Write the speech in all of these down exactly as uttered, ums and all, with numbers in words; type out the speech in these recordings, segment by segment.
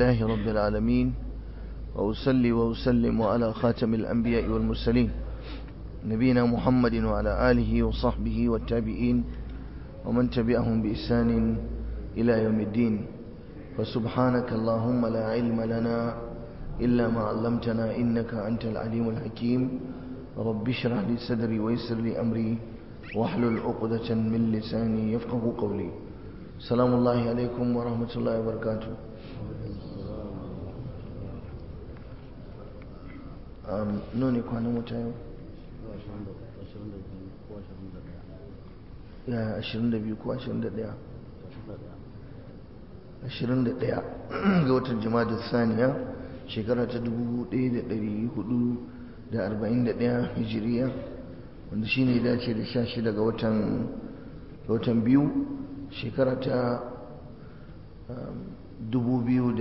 لله رب العالمين وأصلي وأسلم على خاتم الأنبياء والمرسلين نبينا محمد وعلى آله وصحبه والتابعين ومن تبعهم بإحسان إلى يوم الدين فسبحانك اللهم لا علم لنا إلا ما علمتنا إنك أنت العليم الحكيم رب اشرح لي صدري ويسر لي أمري واحلل عقدة من لساني يفقه قولي السلام الله عليكم ورحمة الله وبركاته. nuni kwanan wata yau ya ashirin da biyu ko ashirin da ɗaya ashirin da ɗaya ga watan Jumada Saniya shekara ta dubu ɗaya da ɗari hudu da arba'in da ɗaya hijiriya wanda shi ne dace da sha shida ga watan watan biyu shekara ta dubu biyu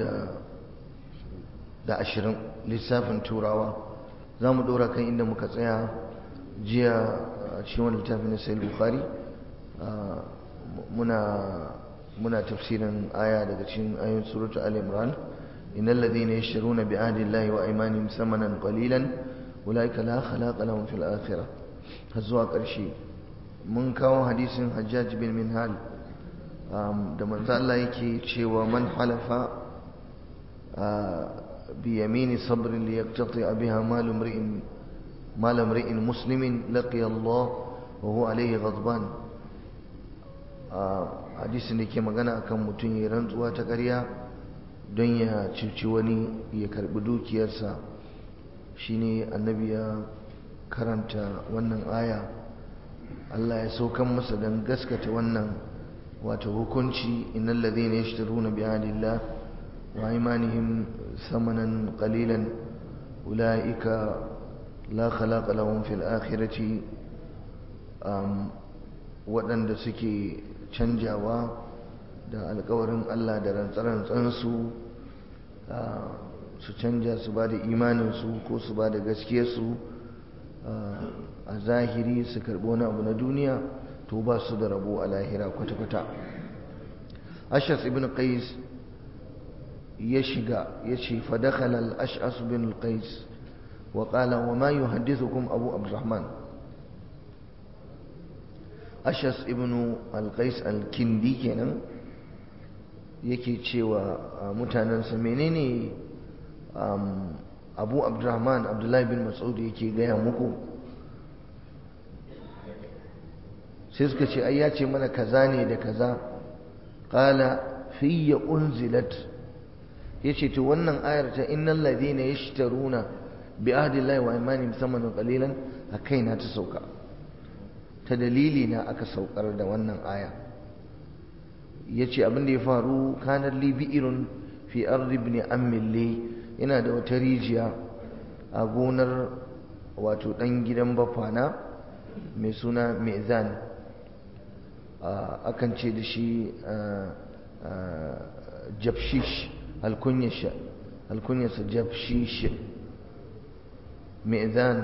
da ashirin lissafin turawa. za mu ɗora kan inda muka tsaya jiya a cikin wani littafi na Sahih Bukhari muna muna tafsirin aya daga cikin ayoyin suratu al-imran innal ladhina yashtaruna bi ahdi llahi wa aymanihim thamanan qalilan ulaika la khalaqa lahum fil akhirah har zuwa ƙarshe. mun kawo hadisin Hajjaj bin Minhal da manzo Allah yake cewa man halafa bi yamini sabrin li yaqtati biha mal imri'in mal imri'in muslimin laqiya Allah wa huwa alayhi ghadban. hadisin da ke magana akan mutum ya rantsuwa ta ƙarya don ya cuci wani ya karbi dukiyarsa shine annabi ya karanta wannan aya. Allah ya saukan masa don gaskata wannan wato hukunci innal ladhina yashtaruna bi ahdillah wa aymanihim thamanan qalilan ulaika la khalaqa lahum fil akhirati waɗanda suke canjawa da alƙawarin Allah da rantsarantsansu su canja su ba da imaninsu ko su ba da gaskiyarsu a zahiri su karɓi wani abu na duniya to ba su da rabo a lahira kwata-kwata. Ash'as ibn Qais ya shiga ya ce fadakhala al-Ash'as ibn Qais wa qala wa ma yuhaddithukum Abu Abdurrahman. Ash'as ibn al-Qais al-Kindi kenan yake cewa mutanensa menene Abu Abdurrahman Abdullahi bin Mas'ud yake gaya muku? sai suka ce ai ya ce mana kaza ne da kaza. qala fiyya unzilat, yace to wannan ayar ta innal ladina yashtaruna bi ahdillahi wa aymanihim thamanan qalilan a kaina ta sauka, ta dalili na aka saukar da wannan aya. yace abin da ya faru kanar li bi'irun fi ardi ibn ammi li, ina da wata rijiya a gonar wato dan gidan bafana mai suna Mizan, akan ce da shi Jabshish, alkunyarsa alkunyarsa Jabshish. Mizan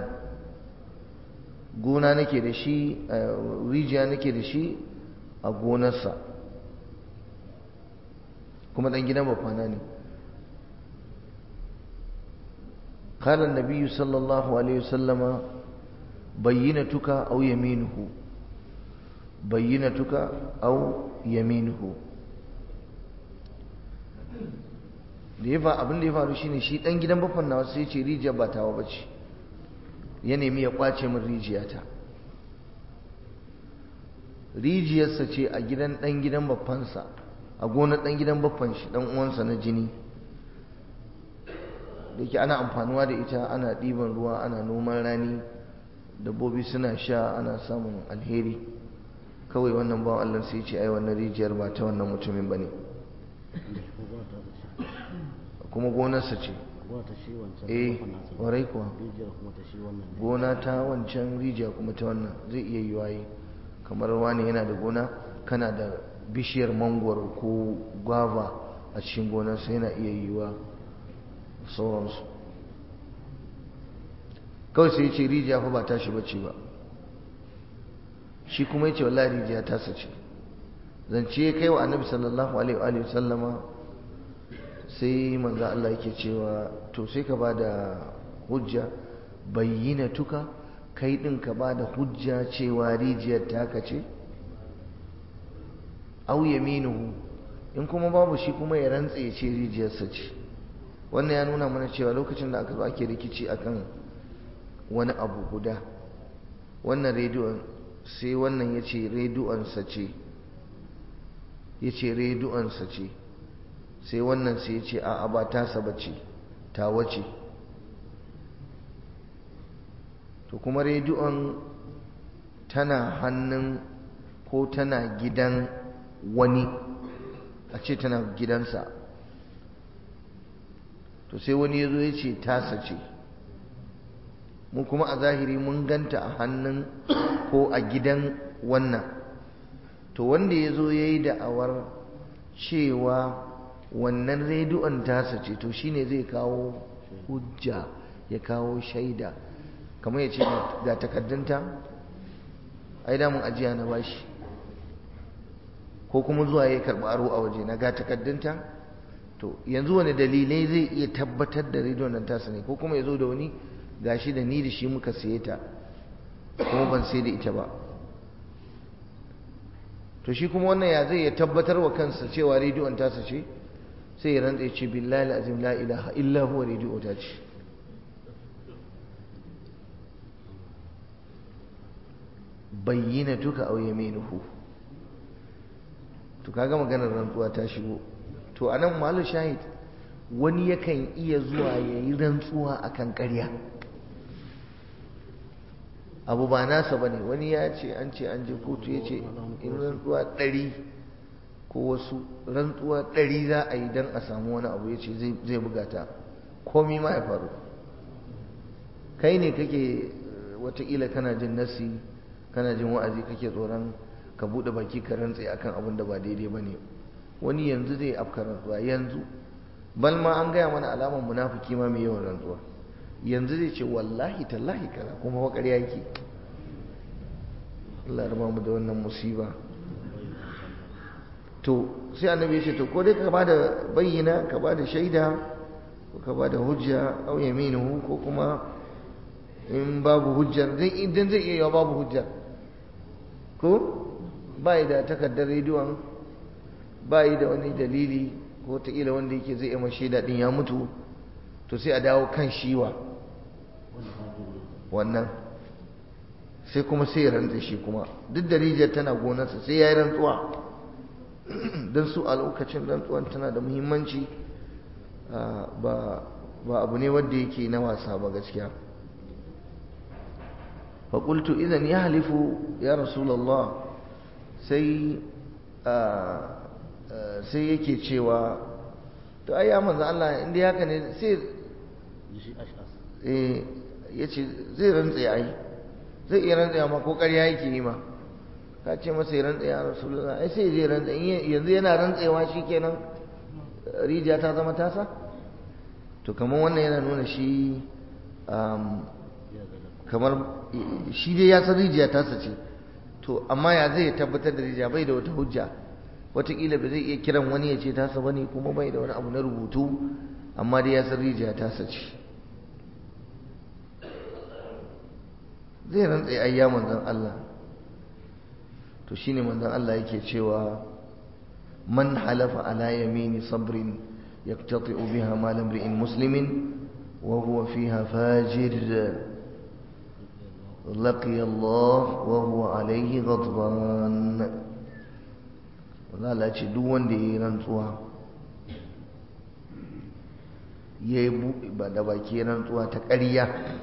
gona nake da shi, rijiya nake da shi a gonarsa, kuma dan gidan bafana ne. قال النبي صلى الله عليه وسلم بينتك أو يمينه بينتك أو يمينه. da ya fa abin da ya faru shine shi dan gidan baffan nawa sai ce rijiya ba tawa bace, ya nemi ya kwace min rijiyata. rijiyarsa ce a gidan dan gidan baffansa, a gonar dan gidan baffan shi dan uwansa na jini, da yake ana amfanuwa da ita, ana ɗiban ruwa, ana noman rani, dabbobi suna sha, ana samun alheri. kawai wannan bawan Allah sai ce ai wannan rijiyar ba ta wannan mutumin bane, kuma gonarsa ce. eh warai kuwa gona ta wancan, rijiya kuma ta wannan. zai iya yi waye kamar wani yana da gona, kana da bishiyar mangwaro ko gwaba a cikin gonarsa, yana iya yiwa sauransu. kawai sai ya ce rijiya fa ba tashi bace ba, shi kuma ya ce wallahi rijiya tasa ce. zance ya kai wa annabi sallallahu alaihi wa sallama sai manzo Allah yake cewa to sai ka ba da hujja bayyinatuka kai din ka ba da hujja cewa rijiyar taka ce au yaminuhu in kuma babu shi kuma ya rantse ya ce rijiyarsa ce. wannan ya nuna mana cewa lokacin da aka zo ake rikici akan wani abu guda, wannan rediyon sai wannan ya ce rediyonsa ce ya ce rediyonsa ce sai wannan sai ya ce a'a ba tasa ba ce tawa ce. to kuma rediyon tana hannun ko tana gidan wani, a ce tana gidansa, to sai wani ya zo ya ce tasa ce, mu kuma a zahiri mun ganta a hannun ko a gidan wannan. to wanda ya zo ya yi da'awar cewa wannan rediyon tasa ce to shine zai kawo hujja ya kawo shaida, kamar ya ce ga takaddunta ai damun ajiya na bashi, ko kuma zuwa ya karɓi aro a waje na ga takaddunta. to yanzu wani dalilai zai iya tabbatar da rediyon nan tasa ne, ko kuma ya zo da wani gashi da ni da shi muka siye ta kuma ban sai da ita ba. to shi kuma wannan ya zai ya tabbatar wa kansa cewa rediyon tasa ce, sai ya rantsa ya ce billahi azim la ilaha illa huwa rediyo ta ce. bayyinatuka aw yaminuhu, to kaga maganar rantsuwa ta shigo. to anan malu shahid, wani yakan iya zuwa yayi rantsuwa akan ƙarya, abu ba nasa bane. wani ya ce an ce an je kotu ya ce in rantsuwa ɗari ko wasu rantsuwa ɗari za a yi don a samu wani abu, ya ce zai buga ta komi ma ya faru. kai ne kake watakila kana jin nasi kana jin wa'azi kake tsoron ka buɗe baki ka rantse akan abin da ba daidai ba ne. wani yanzu zai afka rantsuwa yanzu, bal ma an gaya mana alaman munafiki ma mai yawan rantsuwa. yanzu zai ce wallahi tallahi kaza kuma wa ƙarya yake. Allah ya raba mu da wannan musiba. to sai annabi ya ce to ko dai ka bada bayyana ka bada shaida ko ka bada hujja au yaminuhu, ko kuma in babu hujjar idan zai iya yawa babu hujjar, ko bai da takardar rediyon bai da wani dalili ko ta ila wanda yake zai yi shaida din ya mutu, to sai a dawo kan shiwa wannan, sai kuma sai ya rantsa shi kuma duk da rijiyar tana gonarsa sai ya yi rantsuwa don su a lokacin rantsuwan tana da muhimmanci, ba abu ne wanda yake na wasa ba gaskiya. faƙultu idan ya halifu ya rasulallah, sai sai yake cewa to ai ya manzo Allah inda haka ne sai eh yace zai rantsa ai zai iya rantsa ma ko ƙarya yake yi ma, ka ce masa ya rantsa ya rasulullah ai sai zai rantsa yanzu yana rantsewa shikenan rijiya ta zama tasa. to kamar wannan yana nuna shi kamar shi dai ya san rijiya tasa ce, to amma ya zai tabbatar da rijiya, bai da wata hujja. wataƙila ba zai iya kiran wani ya ce tasa bane, kuma bai da wani abu na rubutu, amma dai ya san rijiya tasa ce. zai rantsa ayya manzon Allah. to shine manzon Allah yake cewa man halafa ala yamini sabrin yaqtati'u biha mal imri'in muslimin wa huwa fiha fajir laqiya Allah wa huwa alayhi ghadban. Allah ce duk wanda yayi rantsuwa yayi ba da baki rantsuwa ta ƙarya,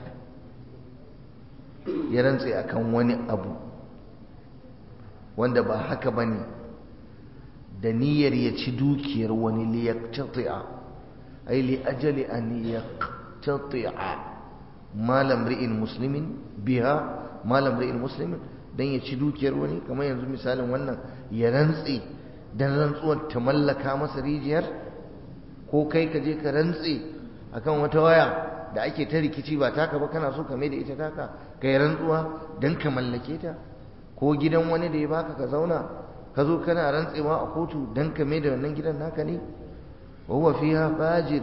ya rantse akan wani abu wanda ba haka bane, da niyyar ya ci dukiyar wani li yaqtati'a ay li ajali an yaqtati'a malam ri'in muslimin biha malam ri'in muslimin, dan ya ci dukiyar wani. kamar yanzu misalin wannan ya rantse dan rantsuwar ta mallaka masa rijiyar, ko kai ka je ka rantse akan wata waya da ake ta rikici ba taka ba, kana so ka mai da ita taka, ka yi rantsuwa dan ka mallake ta, ko gidan wani da ya baka ka zauna ka zo kana rantsewa a kotu dan ka mai da wannan gidan naka ne. wa huwa fiha fajir,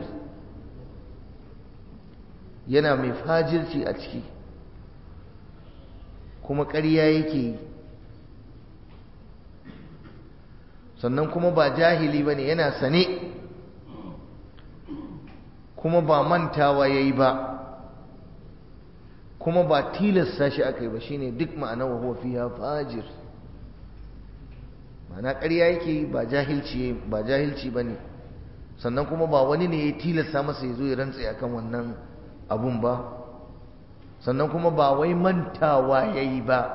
yana mai fajirci a ciki kuma ƙarya yake yi, sannan kuma ba jahili bane, yana sane kuma ba mantawa yayi ba, kuma ba tilasta shi aka yi ba, shine duk ma'ana wa huwa fiha fajir. ma'ana ƙarya yake ba jahilci ba jahilci bane, sannan kuma ba wani ne ya tilasta masa ya zo ya rantsa akan wannan abun ba, sannan kuma ba wai mantawa yayi ba,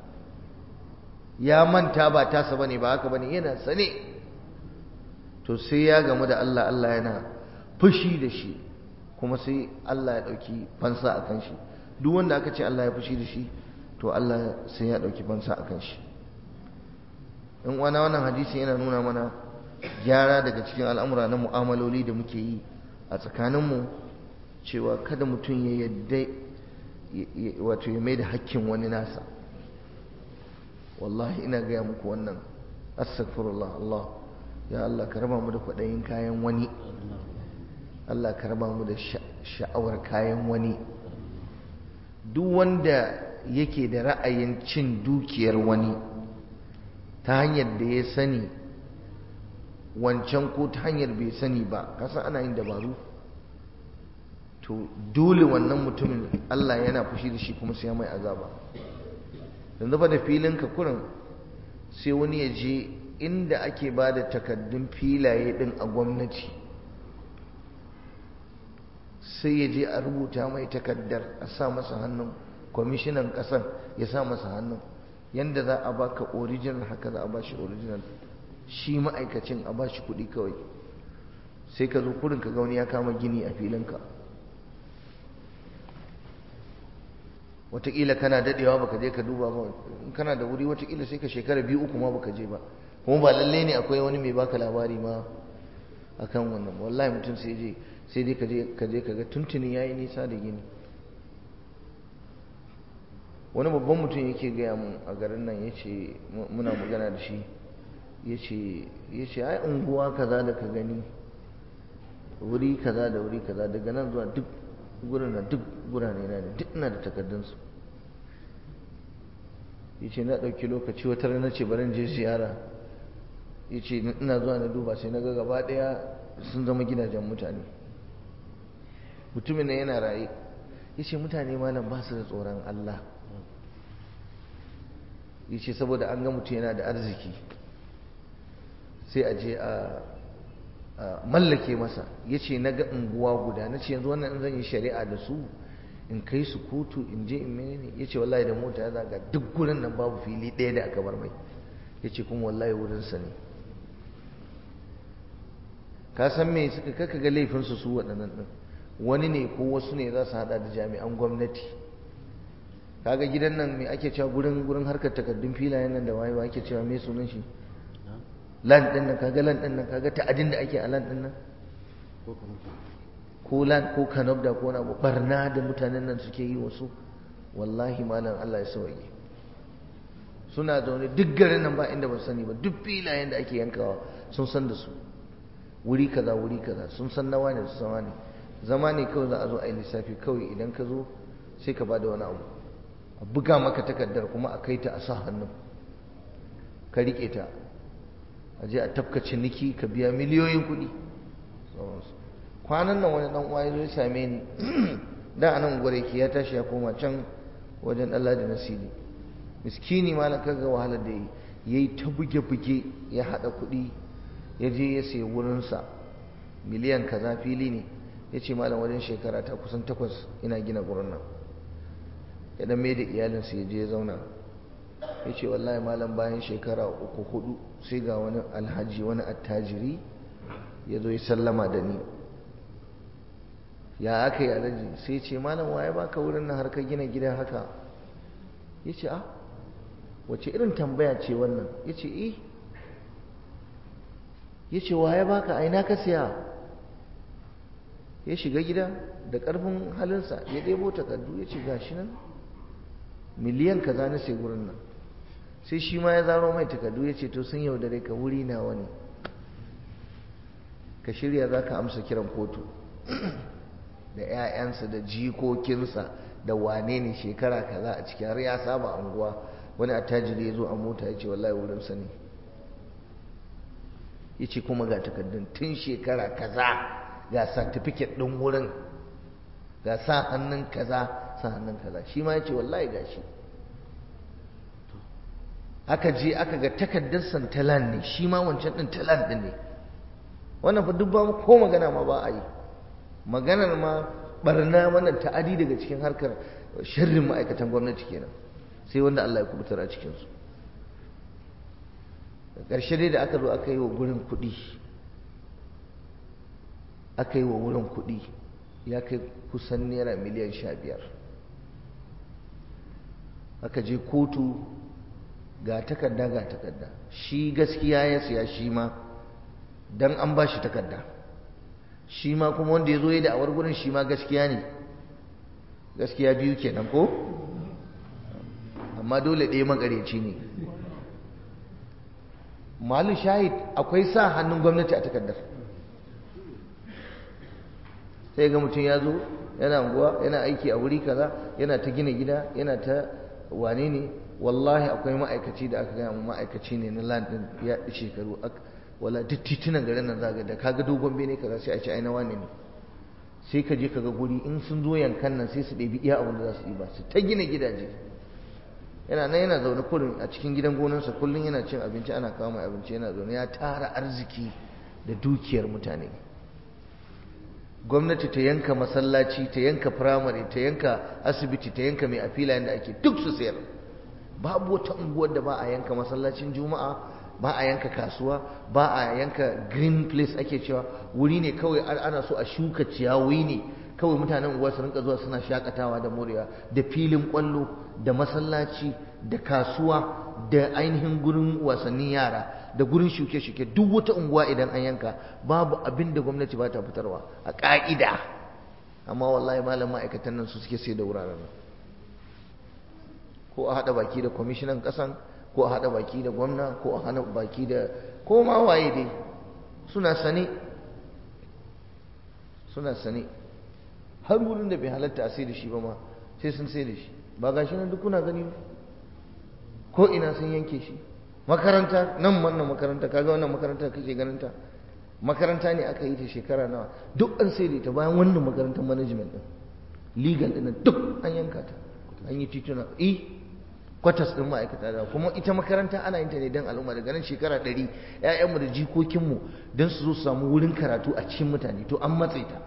ya manta ba tasa bane, ba haka bane, yana sane. to sai ya gamu da Allah, Allah yana fushi da shi, kuma sai Allah ya ɗauki fansa a kan shi. Duk wanda aka ce Allah ya fushi da shi, to Allah sai ya ɗauki fansa a kan shi. in wana wannan hadisi yana nuna mana gyara daga cikin al'amura na mu'amaloli da muke yi a tsakaninmu, cewa kada mutum ya yadda wato ya mai da hakkin wani nasa. wallahi ina gaya muku wannan, astaghfirullah. Allah ya Allah ka raba mu da kwaɗayin kayan wani, Allah ka raba mu da sha'awar kayan wani. duk wanda yake da ra'ayin cin dukiyar wani ta hanyar da ya sani wancan ko ta hanyar bai sani ba, kasan ana yin dabaru, to dole wannan mutumin Allah yana fushi da shi kuma sai ya mai azaba. yanzu ba da filin ka kurin sai wani ya je inda ake ba da takaddun filaye din a gwamnati, sai ya je a rubuta mai takaddar, a sa masa hannun kwamishinan ƙasar, ya sa masa hannun, yanda za a baka original haka za a bashi original, shi ma'aikacin a bashi kuɗi kawai. sai ka zo kurin ka ga wani ya kama gini a filinka, wataƙila kana daɗewa baka je ka duba ba, in kana da wuri wataƙila sai ka shekara biyu uku ma baka je ba, kuma ba lallai ne akwai wani mai baka labari ma akan wannan. wallahi mutum sai je sai dai ka je ka ga tuntuni yayi nisa da gini. wani babban mutum yake gaya mun a garin nan, yace muna magana da shi, yace yace ai unguwa kaza da ka gani, wuri kaza da wuri kaza, daga nan zuwa duk gurin na duk gurane na ne, duk ina da takardunsu. yace na ɗauki lokaci, wata rana ce bari in je ziyara, yace ina zuwa na duba sai na ga gaba ɗaya sun zama gidajen mutane. mutumin nan yana raye, yace mutane malam ba su da tsoron Allah. yace saboda an ga mutum yana da arziki sai a je a mallake masa. yace na ga unguwa guda, na ce yanzu wannan in zan yi shari'a da su in kai su kotu in je in menene, yace wallahi da mota ya zaga duk gurin nan babu fili ɗaya da aka bar mai, yace kuma wallahi wurinsa ne. ka san me suka kaka ga laifinsu su waɗannan ɗin, wani ne ko wasu ne za su haɗa da jami'an gwamnati. kaga gidan nan me ake cewa gurin gurin harkar takardun filayen nan da wayewa ake cewa me sunan shi, land din nan, kaga land din nan, kaga ta'adin da ake a land din nan, ko land ko kanobda ko na barna da mutanen nan suke yi wasu. wallahi malam Allah ya sauke, suna zaune duk garin nan ba inda ba sani ba, duk filayen da ake yankawa sun san da su, wuri kaza wuri kaza sun san nawa ne su sama ne. zama ne kawai za a zo a yi lissafi, kawai idan ka zo sai ka bada wani abu, a buga maka takardar kuma a kai ta a sa hannu ka rike ta, a je a tafka ciniki ka biya miliyoyin kuɗi. kwanan nan wani dan uwa ya zo ya same ni da anan gware ki ya tashi ya koma can wajen Allah da Nasiri, miskini malam kaga wahalar da yi, yayi ta buge buge ya hada kuɗi, ya je ya sayi wurin sa miliyan kaza fili ne. yace malam wajen shekara ta kusan takwas ina gina gurin nan, ya dan mai da iyalinsa ya je ya zauna. yace wallahi malam bayan shekara uku hudu sai ga wani alhaji, wani attajiri ya zo ya sallama da ni. ya aka yi alhaji? sai ce malam waye baka wurin nan har ka gina gida haka? yace ah wace irin tambaya ce wannan? yace eh. yace waye baka, aina ka siya? ya shiga gida da karfin halinsa ya ɗebo takardu, yace gashi nan miliyan kaza na sai gurin nan. sai shi ma ya zaro mai takardu, yace to sun yaudare ka, wuri nawa ne, ka shirya za ka amsa kiran kotu da 'ya'yansa da jikokinsa da wane ne shekara kaza a cikin har ya saba anguwa wani attajiri ya zo a mota ya ce wallahi wurinsa ne ya ce kuma ga takardun tun shekara kaza ga certificate ɗin wurin ga sa hannun kaza sa hannun kaza shi ma ya ce wallahi ga shi aka je aka ga takardar santalan ne shi ma wancan ɗin talan ɗin ne wannan fa duk ba ko magana ma ba a yi maganar ma barna wannan ta'adi daga cikin harkar sharrin ma'aikatan gwamnati kenan sai wanda Allah ya kubutar a cikinsu ƙarshe dai da aka zo aka yi wa gurin kuɗi aka yi wa wurin kuɗi ya kai kusan naira miliyan sha biyar aka je kotu ga takarda ga takarda shi gaskiya ya siya shi ma don an ba shi takarda shi ma kuma wanda ya zo ya da'awar gurin shi ma gaskiya ne gaskiya biyu kenan ko amma dole ɗaya makareci ne malu shahid akwai sa hannun gwamnati a takardar sai ga mutum ya zo yana unguwa yana aiki a wuri kaza yana ta gina gida yana ta wane ne wallahi akwai ma'aikaci da aka gaya mu ma'aikaci ne na land din ya shekaru wala duk titunan garin nan zaga da kaga dogon bene kaza sai a ce ai na wane ne sai ka je kaga guri in sun zo yankan nan sai su ɗebi iya abin da za su yi ba su ta gina gidaje yana nan yana zaune kullum a cikin gidan gonarsa kullum yana cin abinci ana kawo mai abinci yana zaune ya tara arziki da dukiyar mutane gwamnati ta yanka masallaci ta yanka firamare ta yanka asibiti ta yanka mai a filayen da ake duk su sayar babu wata unguwar da ba a yanka masallacin juma'a ba a yanka kasuwa ba a yanka green place ake cewa wuri ne kawai ana so a shuka ciyawi ne kawai mutanen unguwa su rinka zuwa suna shakatawa da morewa da filin kwallo da masallaci da kasuwa da ainihin gurin wasannin yara da gurin shuke-shuke duk wata unguwa idan an yanka babu abin da gwamnati ba ta fitarwa a ƙa'ida amma wallahi malam ma'aikatan nan su suke sai da wuraren ko a haɗa baki da kwamishinan ƙasan ko a haɗa baki da gwamna ko a haɗa baki da ko ma waye dai suna sane suna sane har wurin da bai halatta a sai da shi ba ma sai sun sai da shi ba gashi nan duk kuna gani ko ina sun yanke shi makaranta nan wannan makaranta kaga wannan makaranta kake ganin ta makaranta ne aka yi ta shekara nawa duk an sai da ta bayan wannan makarantar management din legal din duk an yanka ta an yi tituna eh kwatas din ma'aikata da kuma ita makaranta ana yin ta ne don al'umma daga nan shekara ɗari ƴaƴanmu da jikokinmu don su zo su samu wurin karatu a cikin mutane to an matse ta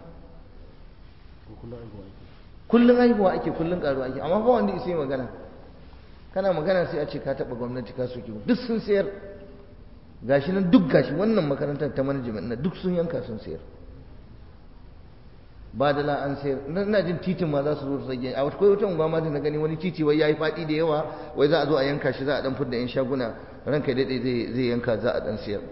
kullum haihuwa ake kullum karuwa ake amma fa wanda isa magana kana magana sai a ce ka taɓa gwamnati ka soke duk sun sayar gashi nan duk gashi wannan makarantar ta management na duk sun yanka sun sayar ba da la an sayar ina jin titin ma za su zo su rage a wata wata unguwa ma da na gani wani titi wai yayi faɗi da yawa wai za a zo a yanka shi za a dan fidda yan shaguna ranka daɗe zai zai yanka za a dan sayar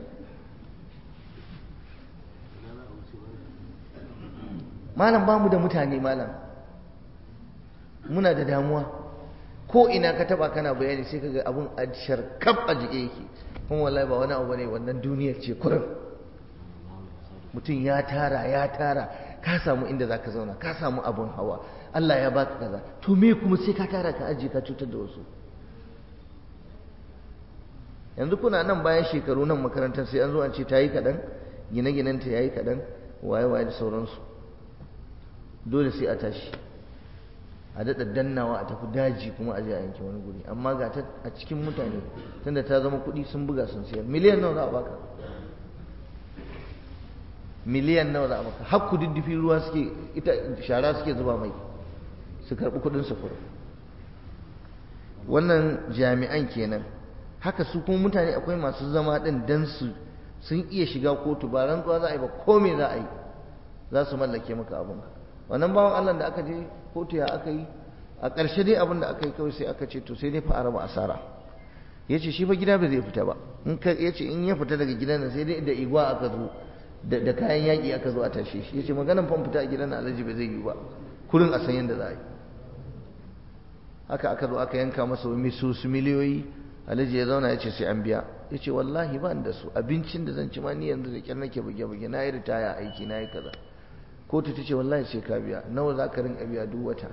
malam ba mu da mutane malam muna da damuwa ko ina ka taba kana bayani sai kaga abun a sharkaf a jike yake kuma wallahi ba wani abu bane wannan duniyar ce kurin mutum ya tara ya tara ka samu inda zaka zauna ka samu abun hawa Allah ya baka kaza to me kuma sai ka tara ka aje ka cutar da wasu yanzu kuna nan bayan shekaru nan makarantar sai an zo an ce ta yi kaɗan gine-ginen ta yayi kaɗan waye-waye da sauransu dole sai a tashi a daɗa dannawa a tafi daji kuma a je a yanke wani guri amma ga ta a cikin mutane tunda ta zama kuɗi sun buga sun sayar miliyan nawa za a baka miliyan nawa za a baka har kududdufi ruwa suke ita shara suke zuba mai su karɓi kuɗin sufuri wannan jami'an kenan haka su kuma mutane akwai masu zama ɗin dan su sun iya shiga kotu ba rantsuwa za a yi ba ko me za a yi za su mallake maka abin wannan bawan Allah da aka je kotu ya aka yi a ƙarshe dai abin da aka yi kawai sai aka ce to sai dai fa a raba asara ya ce shi fa gida ba zai fita ba in ka ya ce in ya fita daga gidan nan sai dai da igwa aka zo da kayan yaƙi aka zo a tashe shi ya ce maganan fan fita a gidan nan alhaji ba zai yi ba kurin a san yadda za a yi haka aka zo aka yanka masa wani su miliyoyi alhaji ya zauna ya ce sai an biya ya ce wallahi ba da su, abincin da zan ci ma ni yanzu da kyar nake buge-buge, na yi ritaya aiki na yi kaza. Kotu ta ce wallahi sai ka biya. Nawa za ka rinka biya duk wata?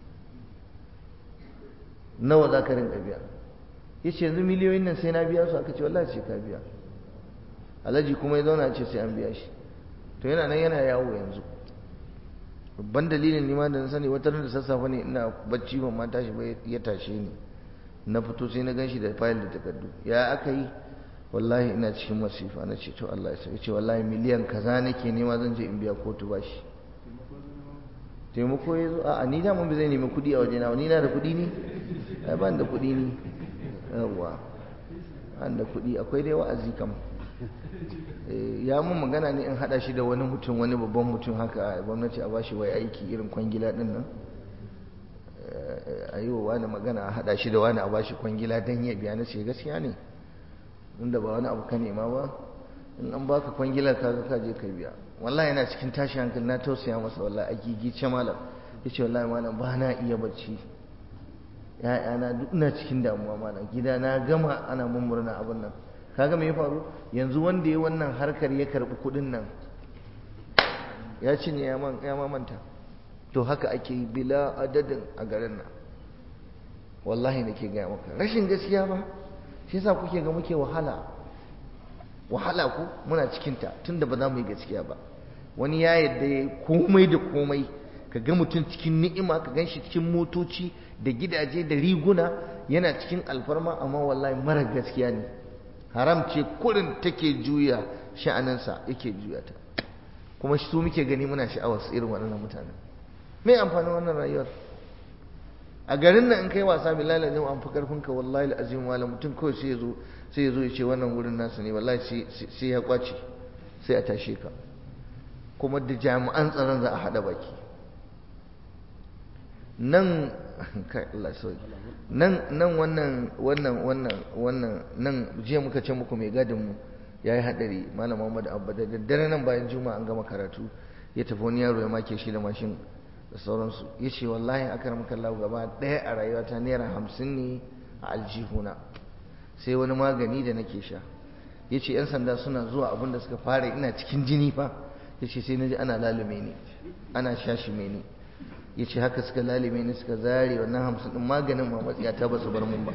Nawa za ka rinka biya? Ya ce yanzu miliyoyin nan sai na biya su? Aka ce wallahi sai ka biya. Alhaji kuma ya zauna ce sai an biya shi. To yana nan yana yawo yanzu. Babban dalilin nima da na sani, wata da sassafe ne ina bacci ban ma tashi ba ya tashe ni, na fito sai na ganshi da fayil da takardu. Ya aka yi? Wallahi ina cikin masifa. Na ce to Allah ya sa. Ya ce wallahi miliyan kaza nake nema zan je in biya kotu bashi. Taimako ya zo? A'a ni da mun bi zai nemi kuɗi a wajena, ni na da kuɗi ne? Ai ban da kuɗi ne. Yawwa, ban da kuɗi. Akwai dai wa'azi kam. Ya mun magana ne in haɗa shi da wani mutum, wani babban mutum haka a gwamnati, a bashi wai aiki irin kwangila ɗin nan. A yi wa wani magana a haɗa shi da wani a bashi kwangila don ya biya. Na ce gaskiya ne, inda ba wani abu ka nema ba, in an baka kwangilar kaga ka je ka biya. Wallahi yana cikin tashi hankali, na tausaya masa wallahi, a gigice malam. Ya ce wallahi malam ba na iya bacci, ya'yana duk ina cikin damuwa malam, gida na gama ana mummurna abin nan. Kaga me ya faru yanzu? Wanda ya wannan harkar ya karɓi kuɗin nan ya cinye ya mamanta. To haka ake yi bila adadin a garin nan. Wallahi nake gaya maka, rashin gaskiya ba shi yasa kuke ga muke wahala. Wahala ku muna cikinta tunda ba za mu yi gaskiya ba. Wani ya yadda ya komai da komai, ka ga mutum cikin ni'ima, ka gan shi cikin motoci da gidaje da riguna, yana cikin alfarma, amma wallahi mara gaskiya ne. Haram ce kurin take juya sha'aninsa, yake juya ta. Kuma su muke gani muna sha'awar su irin waɗannan mutanen. Me amfanin wannan rayuwar? A garin nan in kai wasa billahi lazim an fi karfin ka, wallahi alazim wala mutum kawai sai ya zo sai ya zo ya ce wannan wurin nasu ne, wallahi sai ya kwace, sai a tashe ka. Kuma da jami'an tsaron za a hada baki. Nan kai Allah sauki. Nan nan wannan wannan wannan wannan nan jiya muka ce muku mai gadin mu yayi hadari, Malam Muhammad Abba, da daddare nan bayan juma'a an gama karatu ya tafi, wani yaro ya make shi da mashin da sauransu. Ya ce wallahi akramaka Allah gaba ɗaya a rayuwata naira hamsin ne a aljihuna, sai wani magani da nake sha. Ya ce 'yan sanda suna zuwa, abin da suka fara, ina cikin jini fa. Ya ce sai na ji ana lalume ni, ana shashime ni. Ya ce haka suka lalime ni, suka zare wannan hamsin ɗin maganin ma matsiya ta ba su bar mun ba.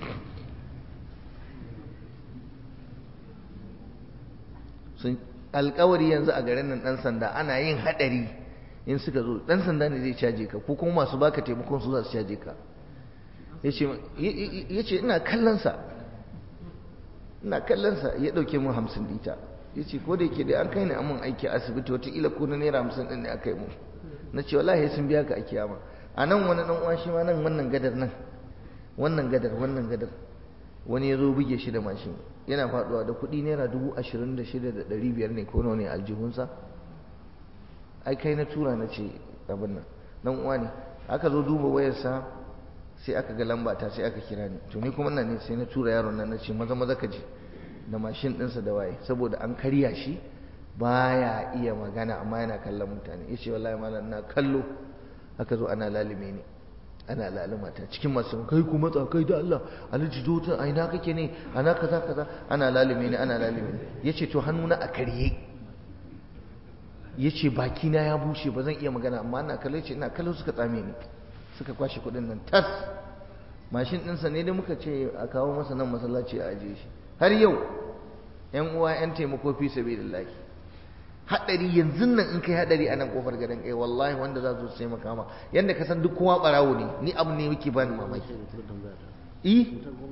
Sun alkawari yanzu a garin nan ɗan sanda ana yin haɗari in suka zo, ɗan sanda ne zai caje ka, ko kuma masu baka taimakon su za su caje ka. Ya ce ina kallonsa ina kallonsa ya ɗauke mun hamsin dita. Ya ce ko da yake da an kai ni amin aiki a asibiti, wataƙila ko na naira hamsin ɗin ne aka yi mu. Na ce wallahi sun biya ka a kiyama. A nan wani ɗan uwa shi ma nan wannan gadar nan wannan gadar wannan gadar wani ya zo buge shi da mashin, yana faɗuwa da kuɗi naira dubu ashirin da shida da ɗari biyar ne ko nawa ne aljihunsa. Ai kai na tura na ce abin nan dan uwa ne. Aka zo duba wayarsa sai aka ga lamba ta, sai aka kira ni. To ni kuma nan ne sai na tura yaron nan na ce maza maza ka je da mashin ɗinsa da waye, saboda an karya shi baya iya magana amma yana kallon mutane. Ya ce wallahi malam na kallo aka zo ana lalime ni, ana laluma ta cikin masu kai ku matsa kai da Allah alhaji zo ta aina kake ne ana kaza kaza, ana lalime ni ana lalime ni. Ya ce to hannuna a karye, ya ce bakina ya bushe ba zan iya magana, amma ina kallo. Ya ce ina kallo suka tsame ni, suka kwashe kuɗin nan tas. Mashin ɗinsa ne da muka ce a kawo masa nan masallaci a ajiye shi. Har yau yan uwa yan taimako fi sabilillah, hadari yanzu nan in kai hadari a nan kofar garin kai, wallahi wanda za su sai makama yanda ka san duk kowa barawo ne. Ni abu ne yake bani mamaki. eh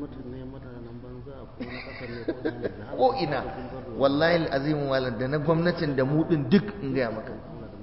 ko ina wallahi alazim walad da na gwamnatin da mu din duk in ga maka.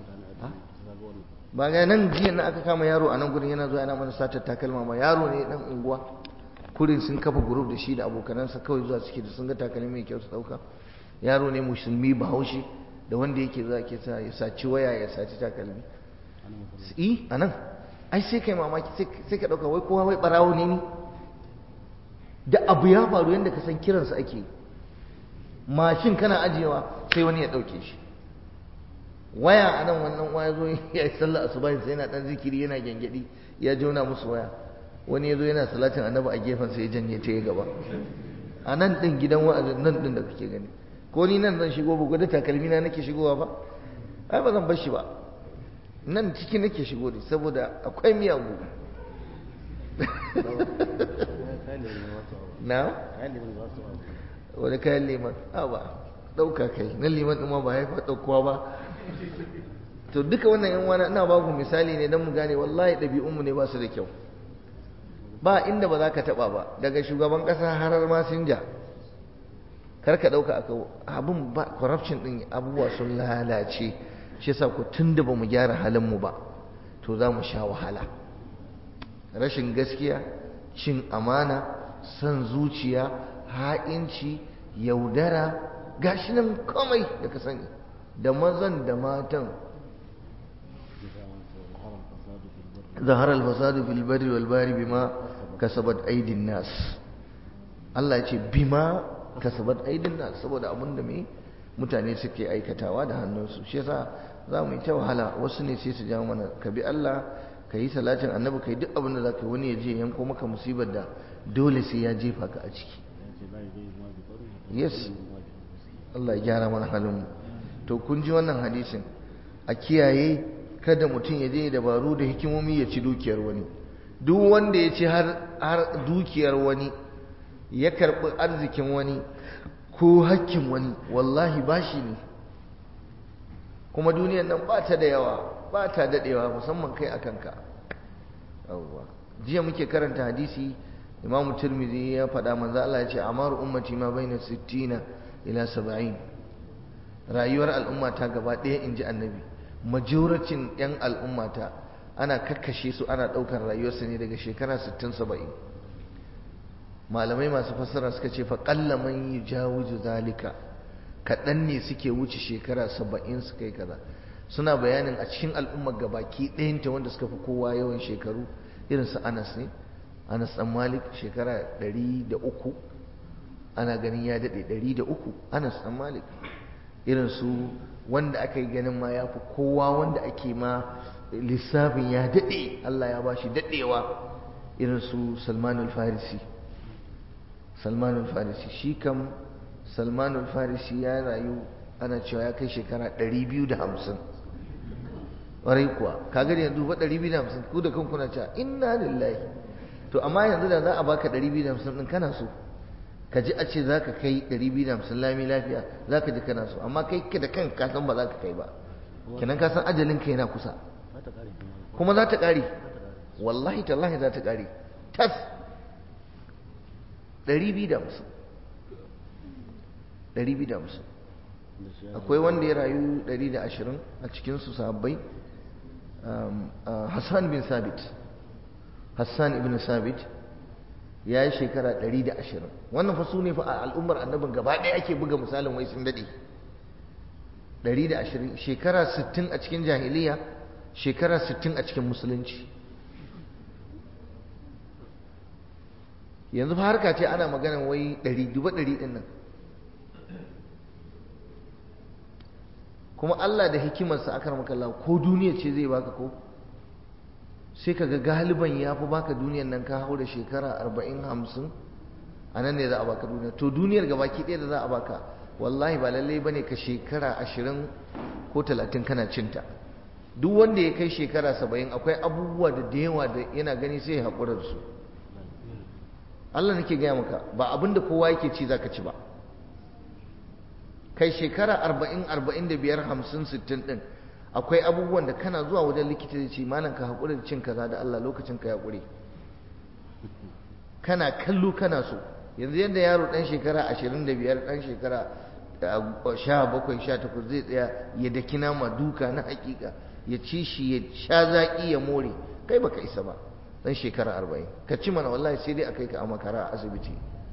Ba ga nan jiya na aka kama yaro a nan gurin yana zuwa yana mana satar takalma ma, yaro ne dan unguwa kurin sun kafa group da shi da abokanansa, kawai zuwa suke da sun ga takalmi mai kyau su dauka. Yaro ne musulmi bahaushe da wanda yake zuwa ke sa ya saci waya ya saci takalmi. eh anan ai sai kai mamaki, sai ka dauka wai kowa wai barawo ne ni. Da abu ya faru yanda ka san kiransa ake, mashin kana ajiyewa sai wani ya dauke shi. Waya anan wannan waya zo ya yi sallah asuba sai yana dan zikiri yana gengedi, ya jona musu waya. Wani ya zo yana salatin annabi a gefen sai ya janye ta ya gaba. a nan din gidan wa'azin nan din da kake gani ko ni nan zan shigo bugu da takalmi na nake shigowa ba ai ba zan bar shi ba nan ciki nake shigo ne saboda akwai miyagu na wani kayan liman a ba ɗauka kai na liman ɗin ma ba haifa ɗaukowa ba to duka wannan yan wana ina baku misali ne don mu gane wallahi ɗabi'unmu ne ba su da kyau ba inda ba za ka taɓa ba daga shugaban ƙasa har masinja kar ka ɗauka aka abin ba corruption ɗin abubuwa sun lalace shi yasa ku tun da ba mu gyara halinmu ba to za mu sha wahala rashin gaskiya cin amana son zuciya ha'inci yaudara gashi nan komai da ka sani da mazan da matan zahara al-fasadu fil barri wal bahri bima kasabat aydin nas Allah ya ce bima kasabat aydin nas saboda abin da me mutane suke aikatawa da hannunsu shi yasa za mu yi ta wahala wasu ne sai su ja mana ka bi Allah ka yi salatin annabi ka yi duk abin da za ka yi wani ya je yanko maka musibar da dole sai ya jefa ka a ciki yes Allah ya gyara mana halinmu to kun ji wannan hadisin a kiyaye kada mutum ya je dabaru da hikimomi ya ci dukiyar wani duk wanda ya ci har dukiyar wani ya karɓi arzikin wani ko hakkin wani wallahi bashi ne kuma duniyar nan ba ta da yawa ba ta daɗewa musamman kai a kanka jiya muke karanta hadisi imamu tirmidhi ya faɗa manzo Allah ya ce amaru ummati ma baina sittina ila saba'in rayuwar al'ummata gaba ɗaya inji annabi majoracin yan al'ummata ana kakkashe su ana ɗaukar rayuwarsu ne daga shekara sittin saba'in malamai masu fassara suka ce fa qalla man yujawizu zalika kaɗan ne suke wuce shekara saba'in suka yi kaza suna bayanin a cikin al'ummar gabaki ɗayanta wanda suka fi kowa yawan shekaru irin su Anas ne Anas dan Malik shekara ɗari da uku ana ganin ya daɗe ɗari da uku Anas dan Malik irin su wanda aka yi ganin ma ya fi kowa wanda ake ma lissafin ya daɗe Allah ya ba shi daɗewa irin su Salman al-Farisi Salman al-Farisi shi kam Salman al-Farisi ya rayu ana cewa ya kai shekara ɗari biyu da hamsin ƙwarai kuwa kaga da yanzu ba ɗari biyu da hamsin ku da kanku na cewa inna lillahi to amma yanzu da za a baka ɗari biyu da hamsin ɗin kana so ka ji a ce za ka kai ɗari biyu da hamsin lami lafiya za ka ji kana so amma kai da kanka ka san ba za ka kai ba kenan ka san ajalin ka yana kusa kuma za ta ƙare wallahi tallahi za ta ƙare tas ɗari biyu da hamsin ɗari biyu da hamsin akwai wanda ya rayu ɗari da ashirin a cikinsu sahabbai Hassan bin Sabit Hassan ibn Sabit ya yi shekara ɗari da ashirin wannan fa su ne fa a al'ummar annabin gaba ɗaya ake buga misalin wai sun daɗe ɗari da ashirin shekara sittin a cikin jahiliya shekara sittin a cikin musulunci yanzu fa harka ce ana maganan wai ɗari duba ɗari ɗin nan kuma Allah da hikimarsa aka maka Allah ko duniya ce zai baka ko sai ka ga galiban ya fi baka duniyar nan ka hau da shekara arba'in hamsin a nan ne za a baka duniya to duniyar gabaki ɗaya da za a baka wallahi ba lallai bane ka shekara ashirin ko talatin kana cinta duk wanda ya kai shekara saba'in akwai abubuwa da da yawa da yana gani sai ya haƙura da su Allah nake gaya maka ba abin da kowa yake ci zaka ci ba kai shekara arba'in arba'in da biyar hamsin sittin ɗin akwai abubuwan da kana zuwa wajen likita da ce malam ka haƙura da cin kaza da Allah lokacin ka ya ƙure kana kallo kana so yanzu yadda yaro ɗan shekara ashirin da biyar ɗan shekara sha bakwai sha takwas zai tsaya ya daki nama duka na hakika ya ci shi ya sha zaƙi ya more kai baka isa ba ɗan shekara arba'in ka ci mana wallahi sai dai a kai ka a makara a asibiti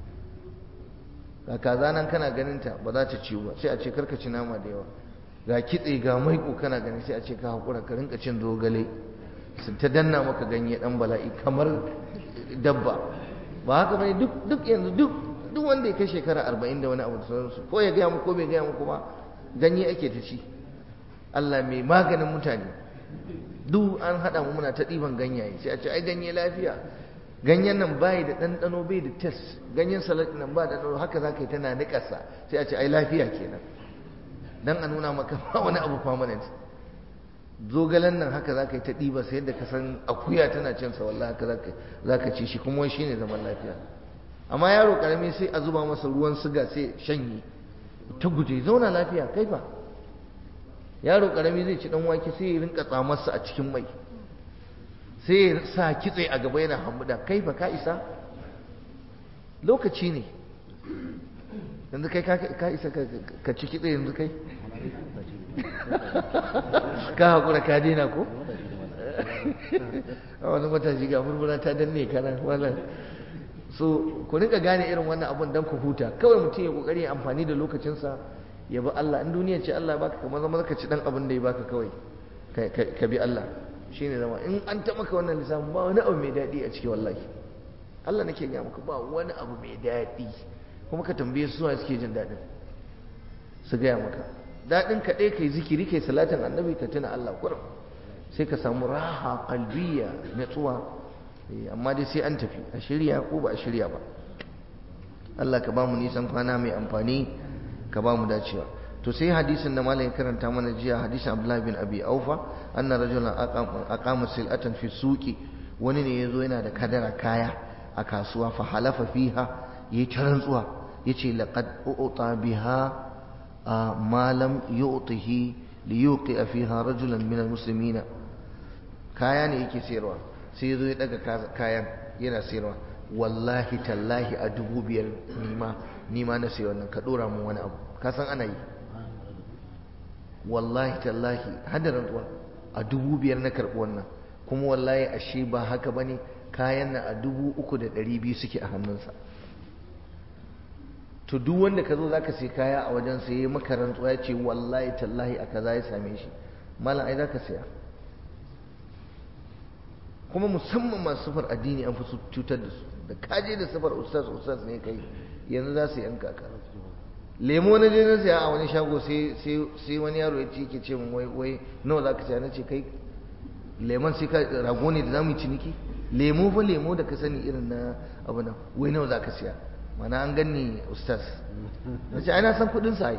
ga kaza nan kana ganin ta ba za ta ciwo ba sai a ce karka ci nama da yawa ga kitse ga maiko kana gani sai a ce ka haƙura ka rinka cin zogale su ta danna maka ganye ɗan bala'i kamar dabba ba haka bane duk duk yanzu duk duk wanda ya kai shekara arba'in da wani abu da sauransu ko ya gaya muku ko bai gaya muku ba ganye ake ta ci Allah mai maganin mutane duk an haɗa mu muna ta ɗiban ganyaye sai a ce ai ganye lafiya ganyen nan bai da ɗanɗano bai da test, ganyen salad nan ba da ɗanɗano, haka za ka yi tana niƙarsa sai a ce ai lafiya kenan, dan a nuna maka ba wani abu permanent. Zogalen nan haka za ka yi ta ɗiba sai yadda ka san akuya tana cin sa, wallahi haka za ka ci shi, kuma wai shine zaman lafiya. Amma yaro karami sai a zuba masa ruwan siga sai shanye ta guje, zauna lafiya kai fa. Yaro karami zai ci dan wake sai ya rinka tsamarsa a cikin mai, sai ya sa kitse a gaba yana hambuda, kai fa ka isa? Lokaci ne yanzu kai ka isa ka ci kitse yanzu kai? Ka haƙura ka daina ko? A wani matashi ga murmura ta danne kana wannan. So ku rinka gane irin wannan abun dan ku huta, kawai mutum ya kokari ya amfani da lokacinsa ya bi Allah. In duniya ce Allah baka, kamar zama ka ci dan abin da ya baka kawai ka bi Allah, shine zama. In an taɓa maka wannan lissafin ba wani abu mai daɗi a ciki wallahi, Allah nake gaya maka ba wani abu mai daɗi. Kuma ka tambaye su suke jin daɗin su gaya maka. Daɗin ka ɗaya kai zikiri kai salatin annabi ka tuna Allah kurum, sai ka samu raha qalbiyya natsuwa. Amma dai sai an tafi, a shirya ko ba a shirya ba. Allah ka ba mu nisan kwana mai amfani, ka ba mu dacewa. To sai hadisin da malamin karanta mana jiya, hadisin Abdullah bin Abi Aufa, anna rajulan aqama sil'atan fi suqi, wani ne yazo yana da kadara kaya a kasuwa, fa halafa fiha, yayi ta rantsuwa yace laqad u'ta biha ma lam yu'tihi li yuqi'a fiha rajulan min almuslimina. Kaya ne yake sayarwa, sai yazo ya daga kayan yana sayarwa, wallahi tallahi a dubu biyar nima nima na sayi wannan, ka dora mun wani abu, ka san ana yi. Wallahi tallahi hada rantsuwa, a dubu biyar na karɓi wannan, kuma wallahi ashe ba haka bane, kayan na a dubu uku da ɗari biyu suke a hannunsa. To duk wanda ka zo zaka sai kaya a wajen sa yayi maka rantsuwa ya ce wallahi tallahi a kaza ya same shi, malam ai zaka saya. Kuma musamman masu sufar addini an fi su cutar da su, da kaje da sufar ustaz ustaz ne kai, yanzu za su yanka ka. Lemo na je na saya a wani shago, sai sai sai wani yaro ya ce yake ce min wai wai nawa zaka saya, nace kai lemon sai ka rago ne da zamu yi ciniki? Lemo fa lemo da ka sani irin na abu nan, wai nawa zaka saya? Mana an ganni ustaz. Nace ai na san kudin sa ai.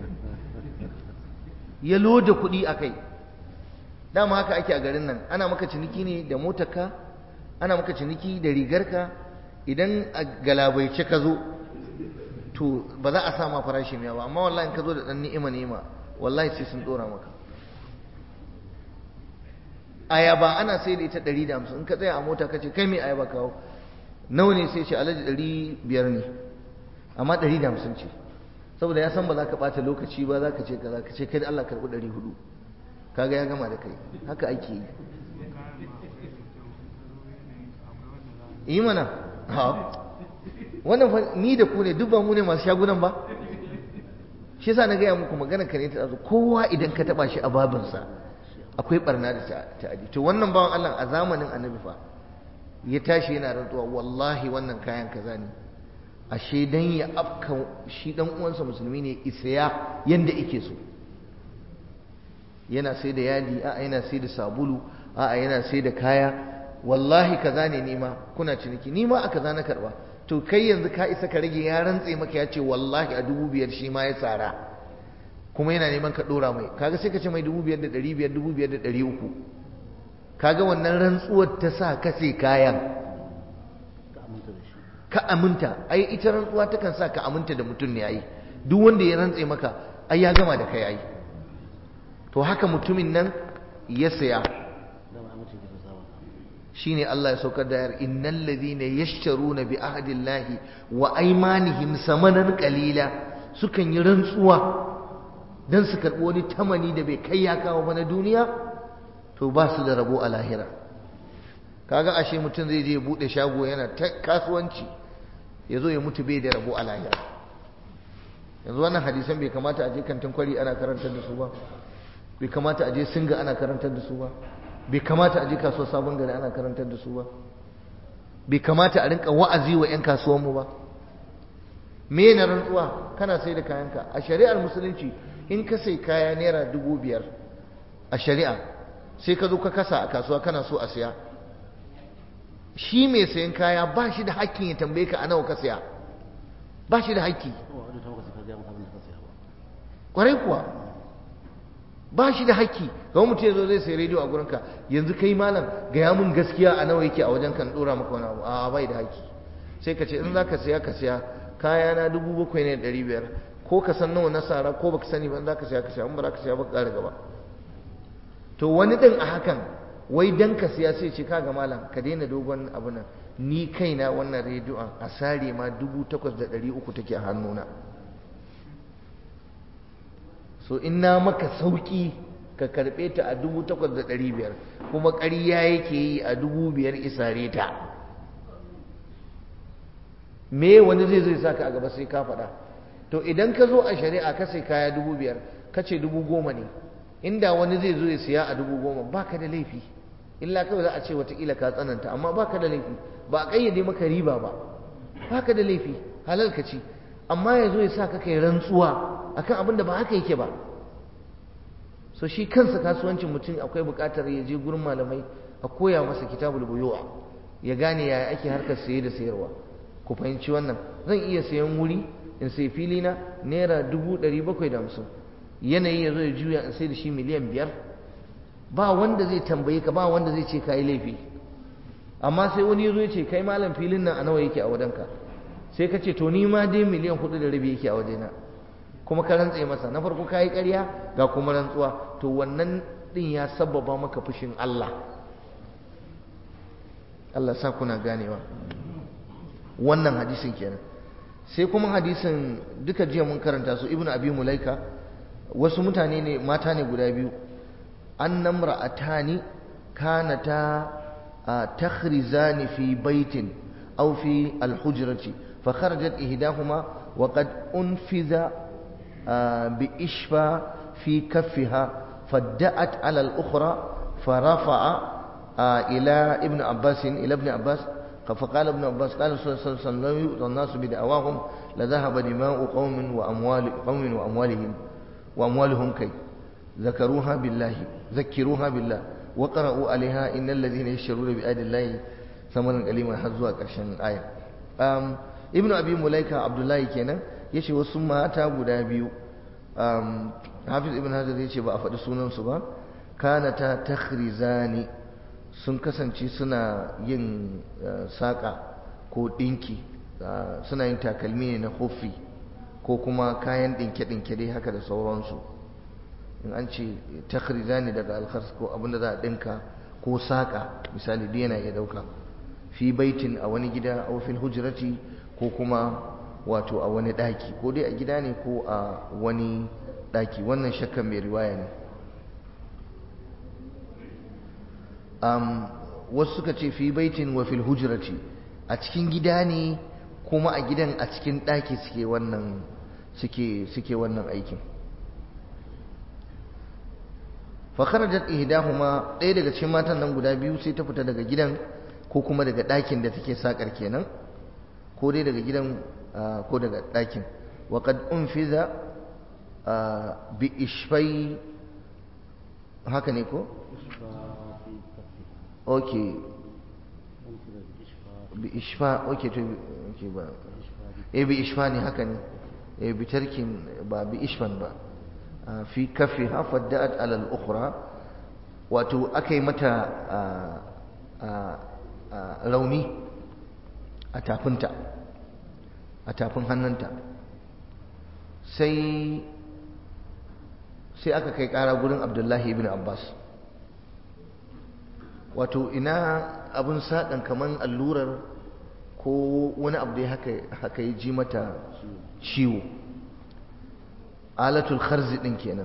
Ya loda kudi akai. Dama haka ake a garin nan, ana maka ciniki ne da motarka, ana maka ciniki da rigarka. Idan a galabaice ka zo, to ba za a sa ma farashi mai yawa, amma wallahi in ka zo da dan ni'ima ni'ima, wallahi sai sun dora maka. Ayaba ana sai da ita ɗari da hamsin, in ka tsaya a mota ka ce kai mai ayaba kawo, nawa ne? sai ce alaji ɗari biyar ne, amma ɗari da hamsin ce, saboda ya san ba za ka ɓata lokaci ba, za ka ce ka za ka ce kai da Allah karɓi ɗari hudu, kaga ya gama da kai. Haka ake yi. Yi mana ha wannan fa ni da ku ne, duk ba mu ne masu shagunan ba. Shi yasa na gaya muku magana ka ne ta tsazo, kowa idan ka taba shi a babinsa akwai barna da ta'adi. To wannan bawan Allah a zamanin annabi fa ya tashi yana rantsuwa, wallahi wannan kayan kaza ne, ashe dan ya afka shi dan uwansa musulmi ne isaya yanda yake so. Yana sai da yadi, a'a yana sai da sabulu, a'a yana sai da kaya, wallahi kaza ne nima, kuna ciniki nima a kaza na karba. To kai yanzu ka isa ka rage, ya rantse maka ya ce wallahi a dubu biyar shi ma ya tsara, kuma yana neman ka dora mai, kaga sai ka ce mai dubu biyar da ɗari biyar, dubu biyar da ɗari uku. Kaga wannan rantsuwar ta sa ka sai kayan ka aminta. Ai ita rantsuwa takan sa ka aminta da mutum ne. Ai duk wanda ya rantse maka ai ya gama da kai. Ai to haka mutumin nan ya saya. Shine Allah ya saukar da yar, innal ladhina yashtaruna bi ahdillahi wa aymanihim samanan qalila, sukan yi rantsuwa dan su karbi wani tamani da bai kai ya kawo ba na duniya, to ba su da rabo a lahira. Kaga ashe mutum zai je ya bude shago yana ta kasuwanci, ya zo ya mutu bai da rabo a lahira. Yanzu wannan hadisan bai kamata a je kantin kwari ana karantar da su ba, bai kamata a je singa ana karantar da su ba, bai kamata a je kasuwar sabon gari ana karantar da su ba, bai kamata a rinka wa'azi wa 'yan kasuwanmu ba. Me na rantsuwa? Kana sai da kayanka a shari'ar musulunci, in ka sai kaya naira dubu biyar a shari'a, sai ka zo ka kasa a kasuwa kana so a siya, shi mai sayan kaya ba shi da hakkin ya tambaye ka a nawa ka saya, ba shi da hakki. Kwarai kuwa ba shi da hakki. ga mutum ya zo zai sai rediyo a gurinka, yanzu kai malam gaya mun gaskiya a nawa yake a wajen kan dora maka wani abu, a bai da hakki. Sai ka ce in za ka saya ka saya kaya na dubu bakwai ne da ɗari biyar, ko ka san nawa na sara ko baka sani ba, in za ka saya ka saya, in ba za ka saya ba ka ƙara gaba. To wani ɗin a hakan wai dan ka siya sai ce kaga malam ka daina dogon abu nan, ni kaina wannan rediyon a sare ma dubu takwas da ɗari uku take a hannuna, so in na maka sauki ka karɓe ta a dubu takwas da ɗari biyar, kuma ƙarya yake yi a dubu biyar isare ta. Me wani zai zai sa ka a gaba sai ka faɗa? To idan ka zo a shari'a ka sai kaya dubu biyar ka ce dubu goma ne, inda wani zai zo ya siya a dubu goma ba ka da laifi, illa kawai za a ce watakila ka tsananta, amma ba ka da laifi, ba a ƙayyade maka riba ba, ba ka da laifi, halal ka ci. Amma ya zo ya sa ka kai rantsuwa akan abin da ba haka yake ba. So shi kansa kasuwancin mutum akwai buƙatar ya je gurin malamai a koya masa kitabul buyu'a, ya gane yaya ake harkar saye da sayarwa. Ku fahimci wannan. Zan iya sayan wuri in sai fili na naira dubu ɗari bakwai da hamsin, yanayi ya zo ya juya in sai da shi miliyan biyar, ba wanda zai tambaye ka, ba wanda zai ce ka yi laifi. Amma sai wani ya zo ya ce kai malam filin nan a nawa yake a wajenka, sai ka ce to ni ma dai miliyan hudu da rabi yake a wajena, kuma ka rantse masa. Na farko ka yi ƙarya ga kuma rantsuwa, to wannan din ya sabbaba maka fushin Allah. Allah sa kuna ganewa. Wannan hadisin kenan. Sai kuma hadisin duka jiya mun karanta su, Ibn Abi Mulaika, wasu mutane ne, mata ne guda biyu, annam ra'atani kanata takhrizani fi baitin aw fi al-hujrati fa kharajat ihdahuma wa qad unfiza bi ishfa fi kaffiha fadda'at ala al-ukhra farafa'a ila ibn Abbas ila ibn Abbas فقال ابن عباس قال صلى الله عليه وسلم لو يؤتى الناس بدعواهم لذهب دماء قوم وأموال قوم وأموالهم وأموالهم كي ذكروها بالله ذكروها بالله وقرأوا عليها إن الذين يشترون بآيات الله ثمنا قليلا حظوا كرشن آية ابن أبي ملائكة عبد الله كنا يشي وسمى أتى غدا بيو حافظ ابن هذا يشي بأفد سنن سبا كانتا تخرزاني sun kasance suna yin saƙa ko ɗinki, suna yin takalmi ne na kofi ko kuma kayan ɗinke-ɗinke dai haka da sauransu. In an ce takhriza ne daga alkhars ko abinda za a ɗinka ko saƙa, misali dai yana iya ɗauka fi baitin a wani gida a fil hujrati ko kuma wato a wani ɗaki, ko dai a gida ne ko a wani ɗaki. Wannan shakkan mai riwaya ne. Um, wasu suka ce fi baitin wa fil hujrati, a cikin gida ne kuma a gidan a cikin ɗaki suke wannan suke suke wannan aikin. Fa kharajat ihdahuma, ɗaya daga cikin matan nan guda biyu sai ta fita daga gidan ko kuma daga ɗakin da take sakar kenan, ko dai daga gidan uh, ko daga ɗakin. Wa qad unfiza uh, bi ishfai, haka ne ko? Okay, bi ishfa, okay to okay ba eh bi ishfa ne, haka ne, eh bi tarkin ba bi ishfan ba. Fi kaffiha fadda'at ala al-ukhra, wato akai mata rauni a tafinta, a tafin hannunta, sai sai aka kai kara gurin Abdullahi ibn Abbas. Wato ina abin saɗan kaman allurar ko wani abu da haka ya ji mata ciwo, alatul kharzi ɗin kenan.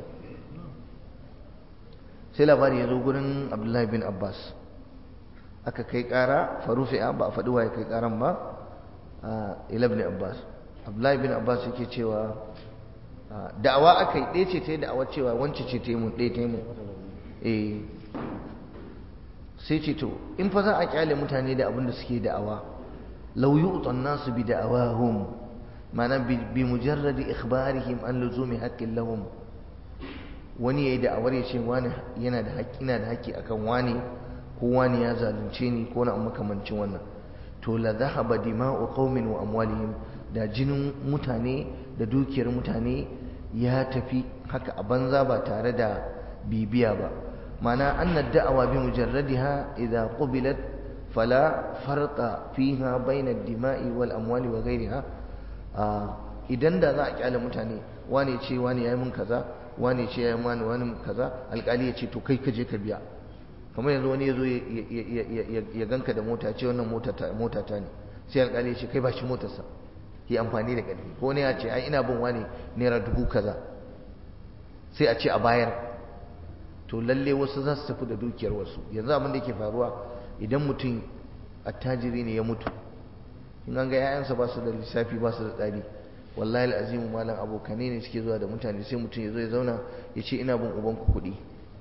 Sai labari ya zo gurin Abdullahi bin Abbas, aka kai ƙara farufi'a, ba a faɗi waye kai ƙaran ba, ila bin Abbas. Abdullahi bin Abbas yake cewa da'awa aka yi, ɗaya ce ta yi da'awa cewa wance ce ta yi mun, ɗaya ta yi mun. eh sai ce to in fa za a kyale mutane da abin da suke da'awa, law yu'tan nasu bi da'awahum, ma'ana bi mujarradi ikhbarihim an luzumi haqqin lahum. Wani yayi da'awar ya ce wani yana da haƙƙi, na da haƙƙi akan wani, kowa ne ya zalunce ni ko na makamancin wannan, to la dhahaba dima'u qaumin wa amwalihim, da jinin mutane da dukiyar mutane ya tafi haka a banza ba tare da bibiya ba. ma'ana anna da'awa bi mujarradiha idha qubilat fala farqa fiha bayna ad-dima'i wal amwali wa ghayriha. idan da za a kyale mutane, wane ce wane yayi mun kaza, wane ce yayi mun wani kaza, alƙali ya ce to kai ka je ka biya. kamar yanzu wani ya zo ya ganka da mota, ce wannan mota ta ne, sai alƙali ya ce kai ba shi motarsa ki amfani da ƙarfi, ko ne ya ce ai ina bin wani naira dubu kaza, sai a ce a bayar, to lalle wasu za su tafi da dukiyar wasu. yanzu abin da yake faruwa, idan mutum attajiri ne ya mutu, in an ga 'ya'yansa ba su da lissafi ba su da tsari, wallahi al'azimu malam abokane ne suke zuwa da mutane, sai mutum ya zo ya zauna ya ce ina bin ubanku kuɗi.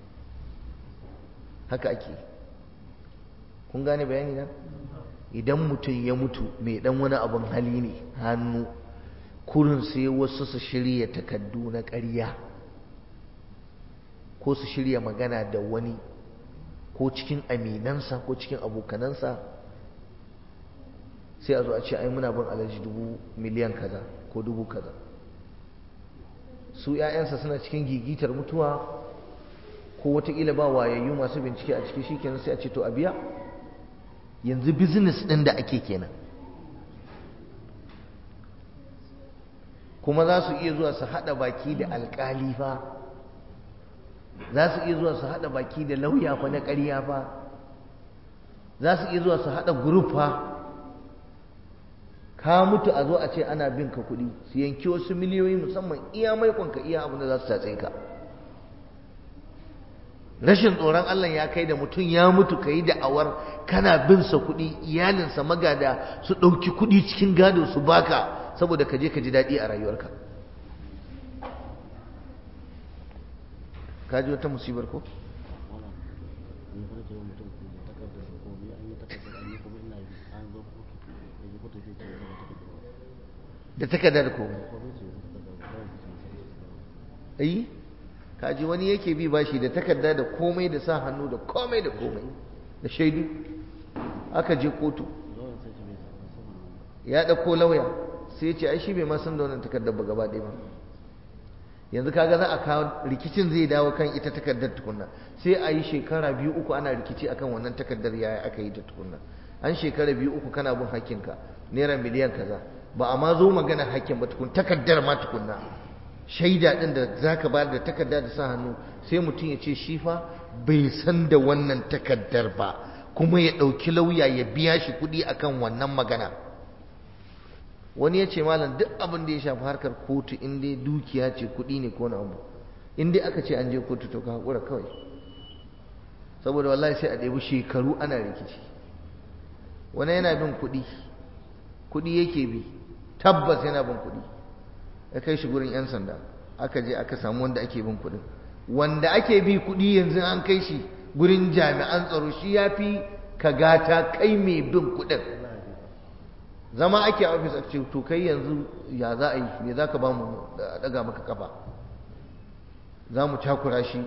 haka ake. kun gane bayani na? idan mutum ya mutu mai dan wani abin hali ne hannu, kurin sai wasu su shirya takaddu na ƙarya ko su shirya magana da wani ko cikin aminansa ko cikin abokanansa, sai a zo a ce ai muna bin alaji dubu miliyan kaza ko dubu kaza. su 'ya'yansa suna cikin gigitar mutuwa ko wataƙila ba wayayyu masu bincike a ciki, shi kenan sai a ce to a biya. yanzu business ɗin da ake kenan. kuma za su iya zuwa su haɗa baki da alƙali fa, za su iya zuwa su haɗa baki da lauya fa na ƙarya fa, za su iya zuwa su haɗa group fa, ka mutu a zo a ce ana bin ka kuɗi, su yanki wasu miliyoyi musamman iya maikonka iya abin da za su tatse ka. rashin tsoron Allah ya kai da mutum ya mutu ka yi da'awar kana bin sa kuɗi, iyalinsa magada su ɗauki kuɗi cikin gado su baka saboda ka je ka ji daɗi a rayuwarka. ka ji wata musibar ko? da takardar ko? ayi kaji wani yake bi bashi da takarda da komai, da sa hannu da komai da komai da shaidu. aka je kotu, ya ɗauko lauya sai ya ce ai shi bai ma san da wannan takardar ba gaba ɗaya ba. yanzu kaga za a kawo rikicin zai dawo kan ita takardar tukunna, sai a yi shekara biyu uku ana rikici akan wannan takardar yaya aka yi ta tukunna. an shekara biyu uku kana bin hakkinka naira miliyan kaza, ba a ma zo magana hakkin ba tukun, takardar ma tukunna, shaida ɗin da za ka bayar da takarda da sa hannu, sai mutum ya ce shi fa bai san da wannan takardar ba, kuma ya ɗauki lauya ya biya shi kuɗi akan wannan magana. wani ya ce malam duk abin da ya shafi harkar kotu, in dai dukiya ce, kuɗi ne ko na abu, in dai aka ce an je kotu to ka haƙura kawai, saboda wallahi sai a ɗebi shekaru ana rikici. wani yana bin kuɗi, kuɗi yake bi, tabbas yana bin kuɗi, ya kai shi gurin 'yan sanda, aka je aka samu wanda ake bin kuɗin, wanda ake bi kuɗi yanzu an kai shi gurin jami'an tsaro, shi ya fi ka gata kai mai bin kuɗin. zama ake a ofis a ce to kai yanzu ya za a yi, me za ka ba mu daga maka kafa, za mu cakura shi,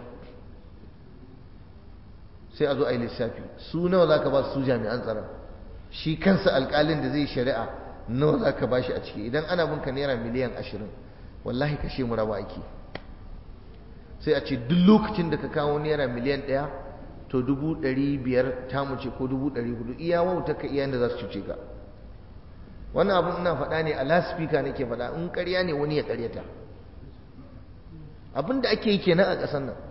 sai a zo a yi lissafi, su nawa za ka ba su jami'an tsaron, shi kansa alƙalin da zai shari'a nawa za ka ba shi a ciki. idan ana binka naira miliyan ashirin, wallahi kashe mu raba ake. sai a ce duk lokacin da ka kawo naira miliyan ɗaya to dubu ɗari biyar ta mu ce ko dubu ɗari hudu, iya wauta ka iya da za su cuce ka. wannan abin ina faɗa ne a laspika nake faɗa, in ƙarya ne wani ya ƙaryata. abin da ake yi kenan a ƙasar nan.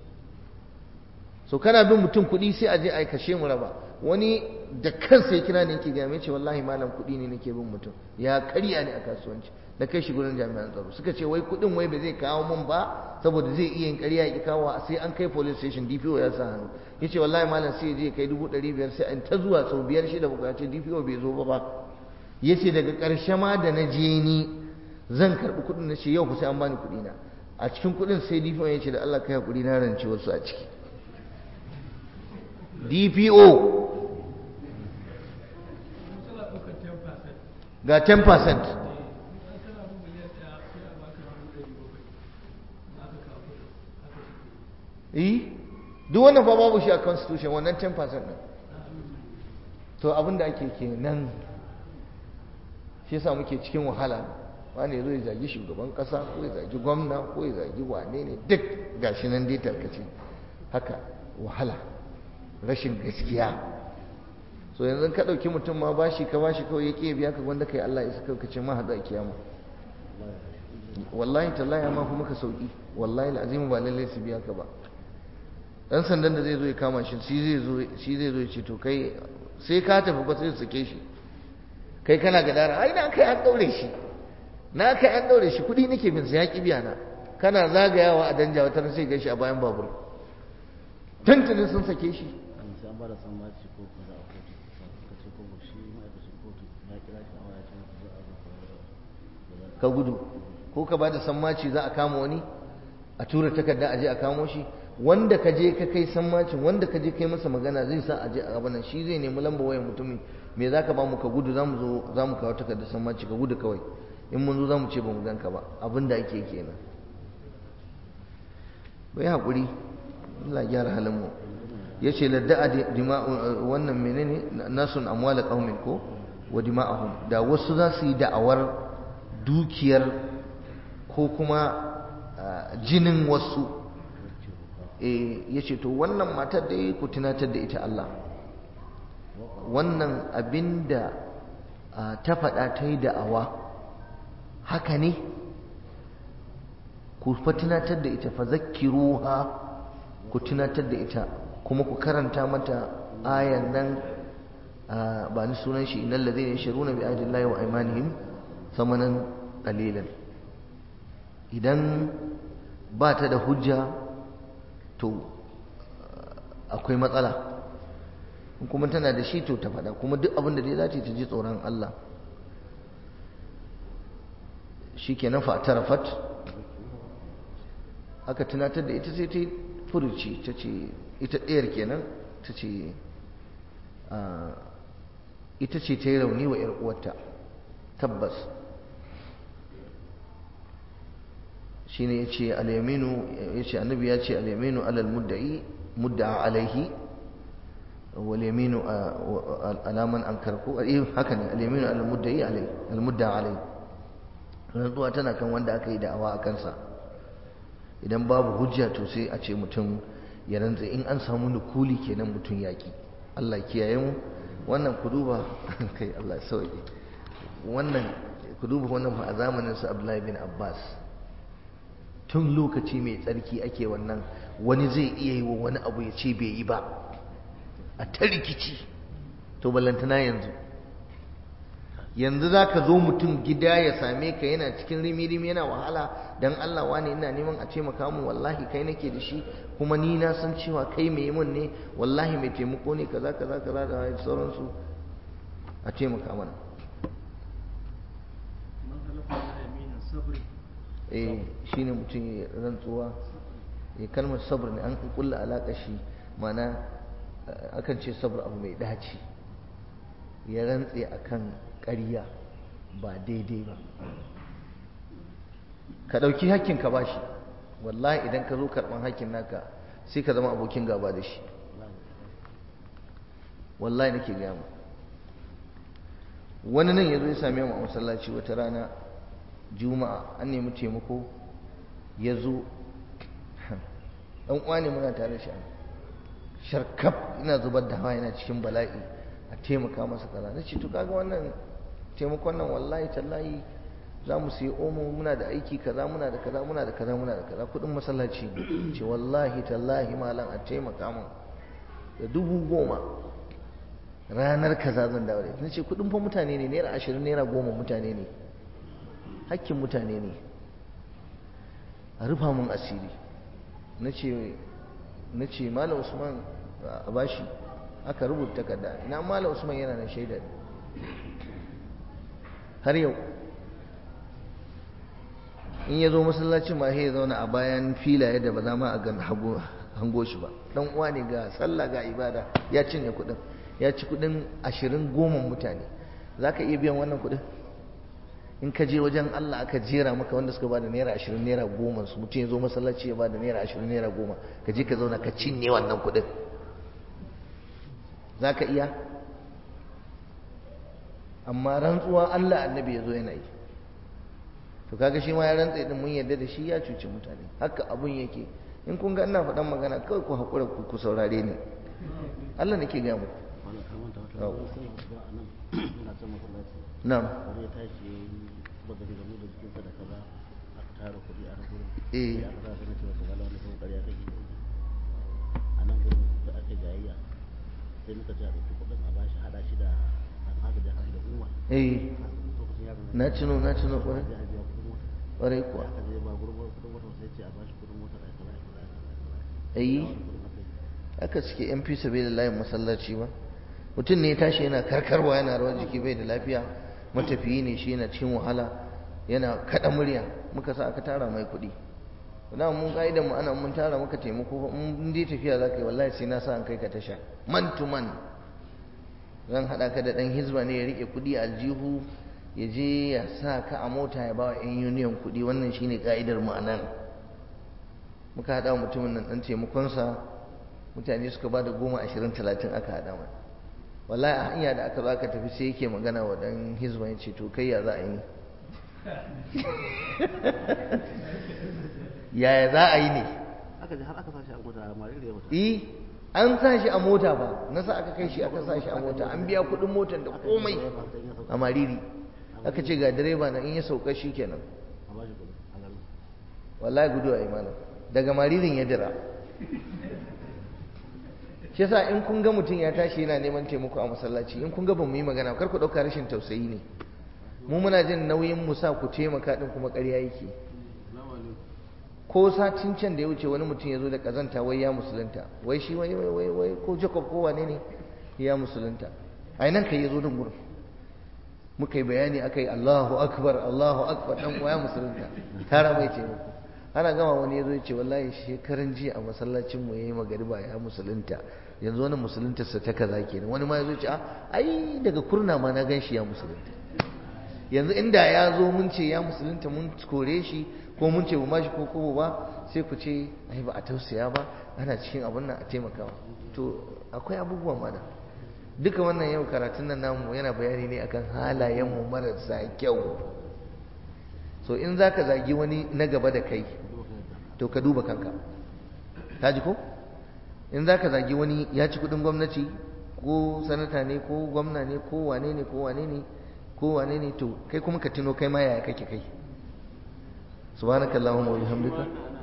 so kana bin mutum kuɗi sai a je a kashe mu raba. wani da kansa ya kira ne yake gaya mai ce wallahi malam kuɗi ne nake bin mutum, ya karya ne a kasuwanci, na kai shi gurin jami'an tsaro, suka ce wai kuɗin wai ba zai kawo mun ba saboda zai iya yin ƙarya ya kawo, sai an kai police station, D P O ya sa hannu. ya ce wallahi malam sai ya je kai dubu ɗari biyar, sai an ta zuwa sau biyar shida bakwai, ya ce D P O bai zo ba ba. ya ce daga ƙarshe ma da na je ni zan karɓi kuɗin, na ce yau ku sai an bani kuɗi na. a cikin kuɗin sai D P O ya ce da Allah kai haƙuri na rance wasu a ciki. D P O ga ten percent. eh duk wannan fa babu shi a constitution wannan ten percent ɗin. To abin da ake kenan, shi yasa muke cikin wahala. Wani zo ya zagi shugaban kasa ko ya zagi gwamna ko ya zagi wane ne, duk gashi nan dai tarkace haka. Wahala, rashin gaskiya. So yanzu ka ɗauki mutum ma bashi ka bashi kawai yake biya ka, wanda kai Allah isa ka ce ma hada kiyama. Wallahi tallahi ma kuma ka sauki, wallahi alazim ba lalle su biya ka ba. Dan sandan da zai zo ya kama shi shi zai zo shi zai zo ya ce to kai sai ka tafi ba sai su sake shi. Kai kana gadara, ai na kai an daure shi na kai an daure shi kudi nake bin sa ya ki biya na. Kana zagayawa a danja wata ran sai gashi a bayan babur, tantanin sun sake shi. sai an bada sammaci ko kaza a kotu ka ce ko shi ma'aikacin kotu ya kira ka a waya ce za a zo ka gudu, ko ka bada sammaci za a kama wani a tura takarda a je a kamo shi. Wanda ka je ka kai sammacin, wanda ka je kai masa magana zai sa a je a gabanan shi, zai nemi lamba wayan mutumin, me za ka ba mu, ka gudu, za mu zo za mu kawo takardar sammaci, ka gudu kawai. In mun zo za mu ce ba mu ganka ba. Abin da ake kenan. bai haƙuri, Allah gyara halin mu. Yace ladda'a dima'u, wannan menene, nasun amwala qaumin ko wa dima'ahum, da wasu za su yi da'awar dukiyar ko kuma jinin wasu. Eh yace to wannan matar dai ku tunatar da ita Allah, wannan abinda ta faɗa ta yi da'awa haka ne, ku fa tunatar da ita, fa zakkiruha, ku tunatar da ita, kuma ku karanta mata ayan nan, ba ni sunan shi, innal ladhina yashruna bi ayati llahi wa aymanihim thamanan qalilan. Idan ba ta da hujja to akwai matsala, kuma tana da shi to ta faɗa, kuma duk abin da dai za ta yi ta ji tsoron Allah. Shikenan fa tarafat, aka tunatar da ita sai ta yi furuci, ta ce ita ɗayar kenan, ta ce ita ce ta yi rauni wa 'yar uwarta tabbas. Shine yace al-yaminu, yace annabi ya ce al-yaminu alal mudda'i mudda'a alaihi wal yaminu ala man ankarku, eh haka ne, al-yaminu alal mudda'i alaihi al mudda'a alaihi, rantsuwa tana kan wanda aka yi da'awa a kansa. Idan babu hujja to sai a ce mutum ya rantsa, in an samu nukuli kenan mutum yaki. Allah kiyaye mu. Wannan ku duba kai Allah sauki, wannan ku duba wannan fa a zamanin su Abdullahi bin Abbas, tun lokaci mai tsarki ake wannan. Wani zai iya yi wa wani abu ya ce bai yi ba, a ta rikici. To ballantana yanzu yanzu za ka zo mutum gida ya same ka yana cikin rimi-rimi yana wahala, don Allah wani ina neman a taimaka mu, wallahi kai nake da shi, kuma ni na san cewa kai mai mun ne, wallahi mai taimako ne, kaza kaza kaza da sauransu, a taimaka mana. eh shine mutum ya rantsuwa, ya kalmar sabr ne, an kulla alaka shi, mana akan ce sabr abu mai daci, ya rantse akan ƙarya ba daidai ba. Ka ɗauki hakkin ka bashi, wallahi idan ka zo karɓan hakkin naka sai ka zama abokin gaba da shi, wallahi nake gaya mu. Wani nan ya zo ya same mu a masallaci wata rana juma'a, an nemi taimako, ya zo ɗan uwa ne muna tare shi, sharkaf ina zubar da hawa, yana cikin bala'i, a taimaka masa kaza. Na ce to kaga wannan taimakon nan wallahi tallahi za mu sai omo, muna da aiki kaza, muna da kaza, muna da kaza, muna da kaza, kudin masallaci. Ce wallahi tallahi malam a taimaka min da dubu goma, ranar kaza zan dawo da ita. Na ce kudin fa mutane ne, naira ashirin, naira goma mutane ne, hakkin mutane ne, a rufa mun asiri. Na ce na ce malam Usman a bashi, aka rubuta takarda, ina malam Usman yana na shaida har yau. In ya zo masallacin ma sai ya zauna a bayan filaye da ba za ma a gan hango shi ba. Dan uwa ne, ga sallah ga ibada, ya cinye kuɗin, ya ci kuɗin ashirin goma mutane. Za ka iya biyan wannan kuɗin? In ka je wajen Allah aka jera maka wanda suka bada naira ashirin, naira goma, su mutum ya zo masallaci ya bada naira ashirin, naira goma, ka je ka zauna ka cinye wannan kuɗin. za ka iya? amma rantsuwa Allah annabi ya zo yana yi to kaga shi ma ya rantsa din mun yarda da shi ya cuci mutane haka abun yake in kun ga ina faɗan magana kawai ku haƙura ku saurare ni Allah nake ga muku na'am wani ya tashi bagari da mu da jikinsa da kaza aka tara kuɗi a nan gurin eh aka sa sai na ce masa wala wani kuma ƙarya kake a nan gurin da aka jayayya sai muka ce a ɗauki kuɗin a bashi haɗa shi da an haka da haka da umar eh na cino na cino ƙwarai ƙwarai kuwa aka je ba gurin kuɗin wata sai ce a bashi kuɗin mota da kaza kaza kaza eh haka suke yan fi sabilillahi masallaci ba mutum ne ya tashi yana karkarwa yana rawar jiki bai da lafiya matafiyi ne shi yana cikin wahala yana kada murya muka sa aka tara mai kuɗi na mun ka'idar mu ana mun tara muka taimako in dai tafiya za ka yi wallahi sai na sa an kai ka tasha man to man zan haɗa ka da ɗan hizba ne ya riƙe kuɗi a aljihu ya je ya sa ka a mota ya ba wa 'yan union kuɗi wannan shine ka'idar mu a nan muka haɗa mutumin nan ɗan taimakonsa mutane suka ba da goma ashirin talatin aka haɗa mai wallahi a hanya da aka zo aka tafi sai yake magana wa dan hizba ya ce to kai ya za a yi yaya za a yi ne aka je har aka sashi a mota a mariri ya mota eh an sa shi a mota ba na sa aka kai shi aka sa shi a mota an biya kuɗin motar da komai a mariri aka ce ga direba na in ya sauka shi kenan a bashi kuɗi a garin wallahi gudu a imana daga maririn ya dira shi yasa in kun ga mutum ya tashi yana neman taimako a masallaci in kun ga ban mu yi magana kar ku ɗauka rashin tausayi ne mu muna jin nauyin mu sa ku taimaka din kuma ƙarya yake ko satin can da ya wuce wani mutum ya zo da ƙazanta wai ya musulunta wai shi wai wai wai wai ko Jacob ko wane ne ya musulunta ai nan kai ya zo din gurin muka yi bayani akai Allahu akbar Allahu akbar dan uwa ya musulunta tara mai taimako ana gama wani ya zo ya ce wallahi shekaran jiya a masallacin mu yayi magariba ya musulunta yanzu wani musuluntar sa ta kaza kenan wani ma ya zo ya ce a ai daga kurna ma na gan shi ya musulunta yanzu inda ya zo mun ce ya musulunta mun kore shi ko mun ce ba shi ko kobo ba sai ku ce ai ba a tausaya ba ana cikin abun nan a taimakawa to akwai abubuwa mana duka wannan yau karatun nan namu yana bayani ne akan halayen mu marasa kyau so in zaka zagi wani na gaba da kai to ka duba kanka ka ji ko in zaka zagi wani ya ci kudin gwamnati ko sanata ne ko gwamna ne ko wane ne ko wane ne ko wane ne to kai kuma ka tuno kai ma yaya kake kai subhanaka allahumma wa bihamdika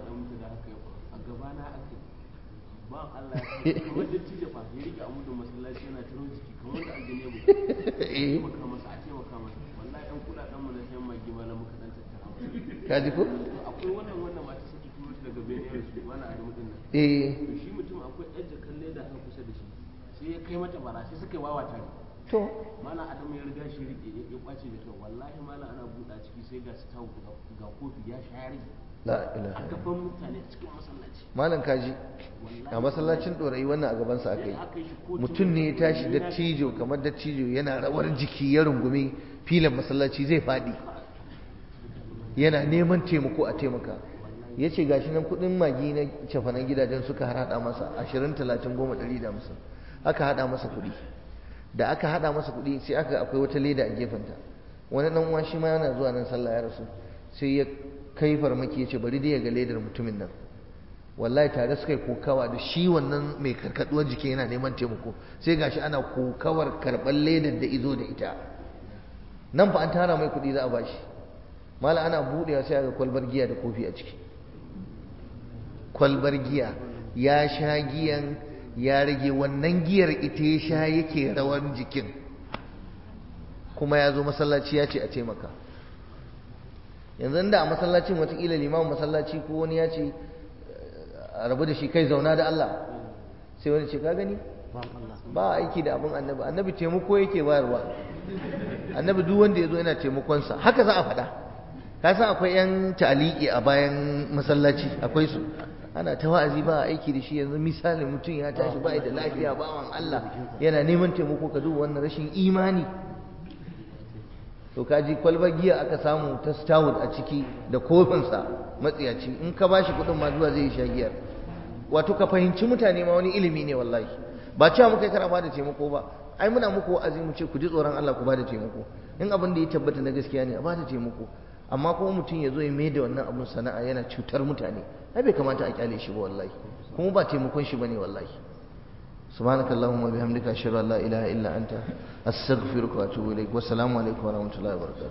ka ji ko akwai wannan wannan mata suke turo daga Beniyar su wani a rubutun nan eh to shi mutum akwai ɗan jakan leda a kusa da shi sai ya kai mata bara sai suka yi wawa tare to mana adamu ya riga shi rike ya kwace da kyau wallahi mana ana buɗa ciki sai ga su ga kofi ya sha ya rage la ilaha a gaban mutane cikin masallaci malam kaji a masallacin dorayi wannan a gabansa aka yi mutum ne ya tashi dattijo kamar dattijo yana rawar jiki ya rungumi filin masallaci zai faɗi yana neman taimako a taimaka ya ce gashi nan kudin magi na cafanan gidajen suka haɗa masa ashirin talatin goma ɗari da hamsin aka haɗa masa kuɗi da aka haɗa masa kuɗi sai aka akwai wata leda a gefenta wani ɗan uwa shi ma yana zuwa nan sallah ya rasu sai ya kai farmaki ya ce bari dai ya ga ledar mutumin nan wallahi tare suka yi kokawa da shi wannan mai karkaduwar jiki yana neman taimako sai gashi ana kokawar karɓar ledar da izo da ita nan fa an tara mai kuɗi za a bashi mala ana buɗewa sai ga kwalbar giya da kofi a ciki kwalbar giya ya sha giyan ya rage wannan giyar ita ya sha yake rawar jikin kuma ya zo masallaci ya ce a taimaka yanzu da a masallacin watakila limamin masallaci ko wani ya ce a rabu da shi kai zauna da Allah sai wani ce ka gani ba aiki da abin annabi annabi taimako yake bayarwa annabi duk wanda ya zo yana taimakonsa haka za a faɗa ka san akwai yan ta'aliki a bayan masallaci akwai su ana ta wa'azi ba aiki da shi yanzu misali mutum ya tashi ba da lafiya bawan Allah yana neman taimako ka duba wannan rashin imani to kaji kwalbar giya aka samu ta stout a ciki da kofinsa matsiyaci in ka bashi kuɗin ma zuwa zai sha giyar wato ka fahimci mutane ma wani ilimi ne wallahi ba cewa muka yi kar a bada taimako ba ai muna muku wa'azi mu ce ku ji tsoron Allah ku bada taimako in abin da ya tabbata na gaskiya ne a bada taimako amma kuma mutum ya zo ya mai da wannan abun sana'a yana cutar mutane ai bai kamata a kyale shi ba wallahi kuma ba taimakon shi bane wallahi subhanakallahumma bihamdika ashhadu an la ilaha illa anta astaghfiruka wa atubu ilaik wa assalamu alaikum wa rahmatullahi wa barakatuh